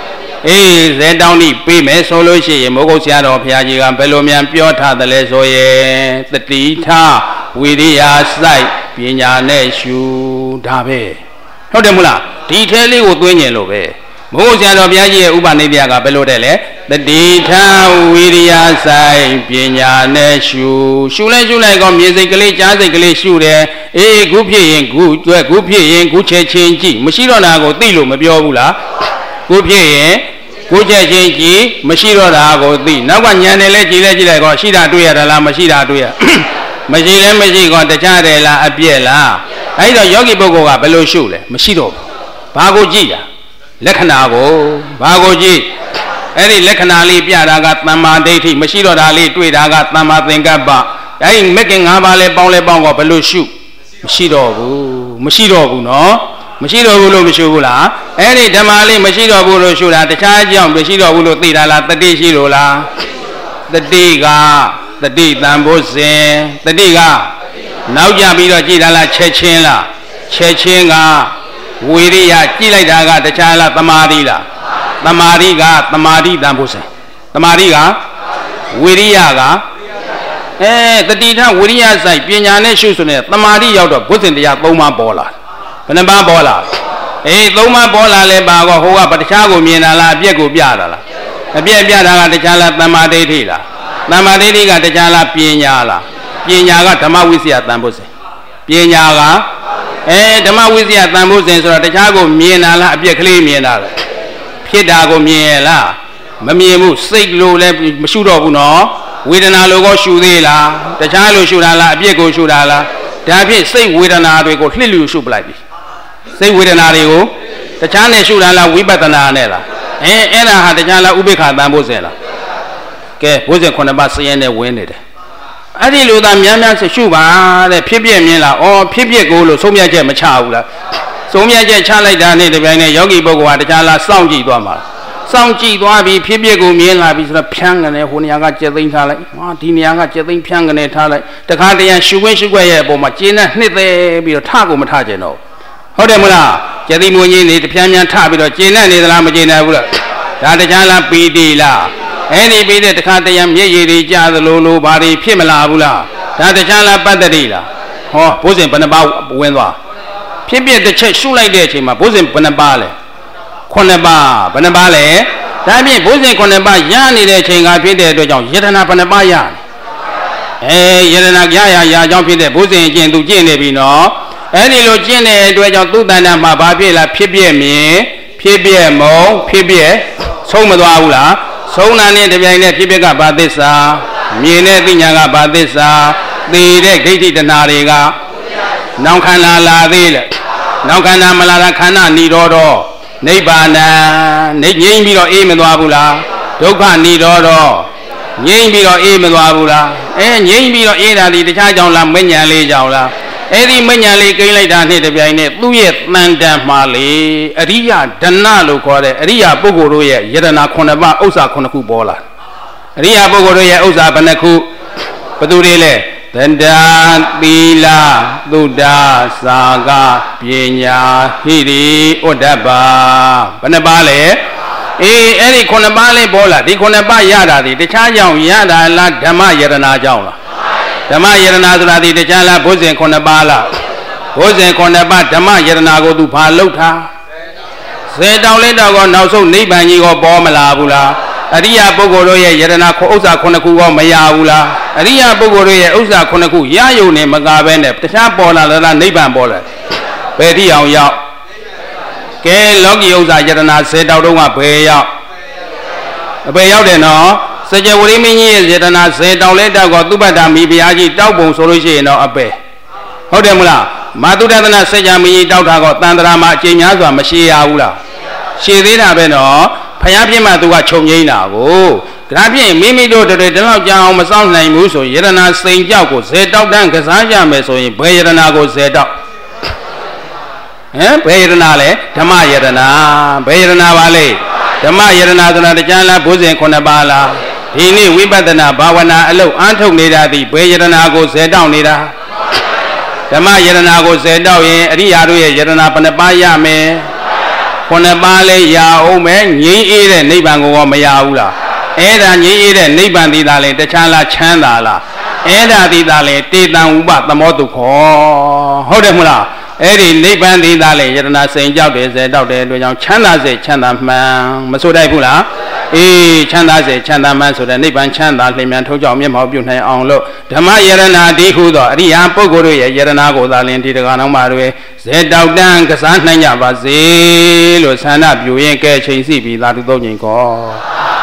[SPEAKER 2] Eh, set down the payment solo she, Mogosiano, Piaji, Pelomian Piota, the Lesoye, the Tita, Widia Sight, Pina Neshu, Dabe. Hodemula, detailing would win yellow. Mogosiano Piaji, Ubanidia, Pelodele. The data Widia Sai Pina Neshu Shula go musically, jazzically shoot there. A good pay good pay good change. Machirona go Tilu Mabiobula. Good pay good change. Machirona go the no one yanele go Shida to ya la Machida to ya. Machine Machigo the Chadela Abiela. I know Yogi Bogoa below Shule, Machido. Bago Gia. Lekanago, Bago G. Any Lekanali Piaraga Nama Dati, Machiro Dali, Twidaga Nama Thingaba. I ain't making Abale Bonle Bongo below shoe. Machido, no? Machido Bulu Mishula. Any Damali Machido Bulu Shula, the charge of Machido Bulu Tira, the Dishula, the Diga, the D Tambose, the Diga. Now Jabiro Gidala Chechenga, Wiria, Gilaga, the Chala Tamarida. Tamariga, Tamari Dambuse. Tamariga, Wiriaga, the Dita Wiria Sai, Piana shoes on it. Tamari out of putting the Loma Bola. Panaba Bola. Loma Bola Lebago, Hoa, but the Chago Miena La Biego Biala. A Biada, the Chala Tamadetila. Tamadetiga, the Chala Pianala. Pianaga, Tamawisia Dambuse. Pianaga, Tamawisia Dambuse, so the Chago Miena La Biacli Miena. Dago Miela, Mamimu, Siglo, Mashudo, Widana logo Shudela, the Chalo Shudala, Biego Shudala, David, say Widana, we go Lilu Shubladi. Say Widana, the Chane Shudala, Wibatana Nella, and I had the Jala Ubeka Bambozella. Okay, was it Konabasi and they win it. I did know that Miamas Shuba, the Pibia Mila, or Pibia Golo, Somia Machaula. Somia Chala Dane, the Yogi Bogo, the Chala Soundji Doma. Soundji Dwabi, Pibigo Mila, is the Piang and Huniaga Jelling Tale, Martiniaga Jelling Piang and Tale, the Cardian Shuway, Bomachina, Nite, be a Tago Matageno. Hodemula, Jellimuni, the Piamian Tabito, Jena, the Lamagina, that the Jala Bidila. Any bid at the Cardian Yedi Jala Lulu, Bari, Pimela Bula, that the Jala Badadila. Oh, Bosom Panaba Wenwa. Pibia the church shoe like that, my bosom Panabale. Konaba, Panabale, that means Bosom Konaba, Yanni, the chain I paid there to John, Yetana Panabaya. Eh, Yetana Yaya, John Peter, Bosom again to Jenevino. Any Logene, do I don't do that, my Babila, Pibia me, Pibia mo, Pibia, Somadoula, Sonani, the Yana Pibiga Badisa, Mine Dinaga Badisa, the Gati the Nariga. Now can I la ville? Now can I malala cana nidodo? Nebana, Nabilo Emedabula, Doka nidodo, Yambilo Emedabula, and Yambilo Eda, the Chajon La Mena Lejaula, Eri Manali Kailata Nitabiane, Luye Nanda Mali, Aria Dana Lucore, Aria Bogoruya, Yedana Konaba, Osa Konaku Bola. Aria Bogoruya, Osa Banaku, Padurele, Tenda, Bila, Duda, Saga, Pienya, Hiri, Odaba, Banabale. Eri Konabale Bola, the Konaba Yada, the Chayang Yada, La Dama Yadana Jaula. Dama Yadana, the Jala, Bozen Konabala, Bozen Konaba, Dama Yadanago to Palota. Say down later, now so Nibani or Bomala, Aria Bogoroya, Yadana, Osa Konaku, Mayaula, Aria Bogoroya, Osa Konaku, Yayo name Magavene, the Shabola, Niban Bola, Betty Yao. Ke logi usa yadana se daw dong ma bwe yaw abe yaw de no saje wari min yi yadana se daw le daw ko tubada mi bya ji taw bong so lo shi yin no abeဟုတ်တယ်မလားမာတုဒသနာစัจ जा မင်းကြီးတောက်တာကောတန်တရာမှာအကျဉ်းများစွာမရှိရဘူးလားရှည်သေးတာပဲနော်ဖယားပြင်းမှသူကခြုံငိမ့်တာကိုဒါဖြင့်မိမိတို့တွေတလောက်ကြာအောင်မစောင့်နိုင်ဘူးဆိုယရနာစိန်ကြောက်ကိုဇေတောက်တန်းကစားကြမယ်ဆိုရင်ဘယ်ယရနာကိုဇေတောက်ဘယ်ယရနာလဲဓမ္မယရနာဘယ်ယရနာပါလဲဓမ္မယရနာဆိုတာတရားလားဘုဇင်9ပါးလားဒီနေ့ဝိပဿနာဘာဝနာအလုပ်အားထုတ်နေတာဒီဘယ်ယရနာကိုဇေတောက်နေတာဓမ္မယရနာကိုဇေတောက်ရင်အရိယာတို့ရဲ့ယရနာဘယ်နှပါးရမယ်9ပါးလဲရအောင်မယ်ငြိမ်းအေးတဲ့နိဗ္ဗာန်ကိုရောမရဘူးလားအဲ့ဒါငြိမ်းအေးတဲ့နိဗ္ဗာန်ဒီသာလဲတခြားလားချမ်းသာလားအဲ့ဒါဒီသာလဲတေတံဥပသမောတုခောဟုတ်တယ်မလားအဲ့ဒီနိဗ္ဗာန်ဒီသာလဲယရနာစိန်ကြောက်တယ်ဇေတောက်တယ်တို့ကြောင့်ချမ်းသာစေချမ်းသာမှန်မဆိုတိုက်ဘူးလားအေးချမ်းသာစေချမ်းသာမှန်ဆိုတဲ့နိဗ္ဗာန်ချမ်းသာလျင်မြန်ထုတ်ကြောင်းမျက်မှောက်ပြုနိုင်အောင်လို့ဓမ္မယရနာဒီဟုသောအရိယာပုဂ္ဂိုလ်တို့ရဲ့ယရနာကိုသာလျင်ဒီတက္ကနာမှာတွေဇေတောက်တန်းကစားနိုင်ကြပါစေလို့ဆန္ဒပြုရင်ကဲချိန်စီပြီးသာတုသုံးချိန်ကော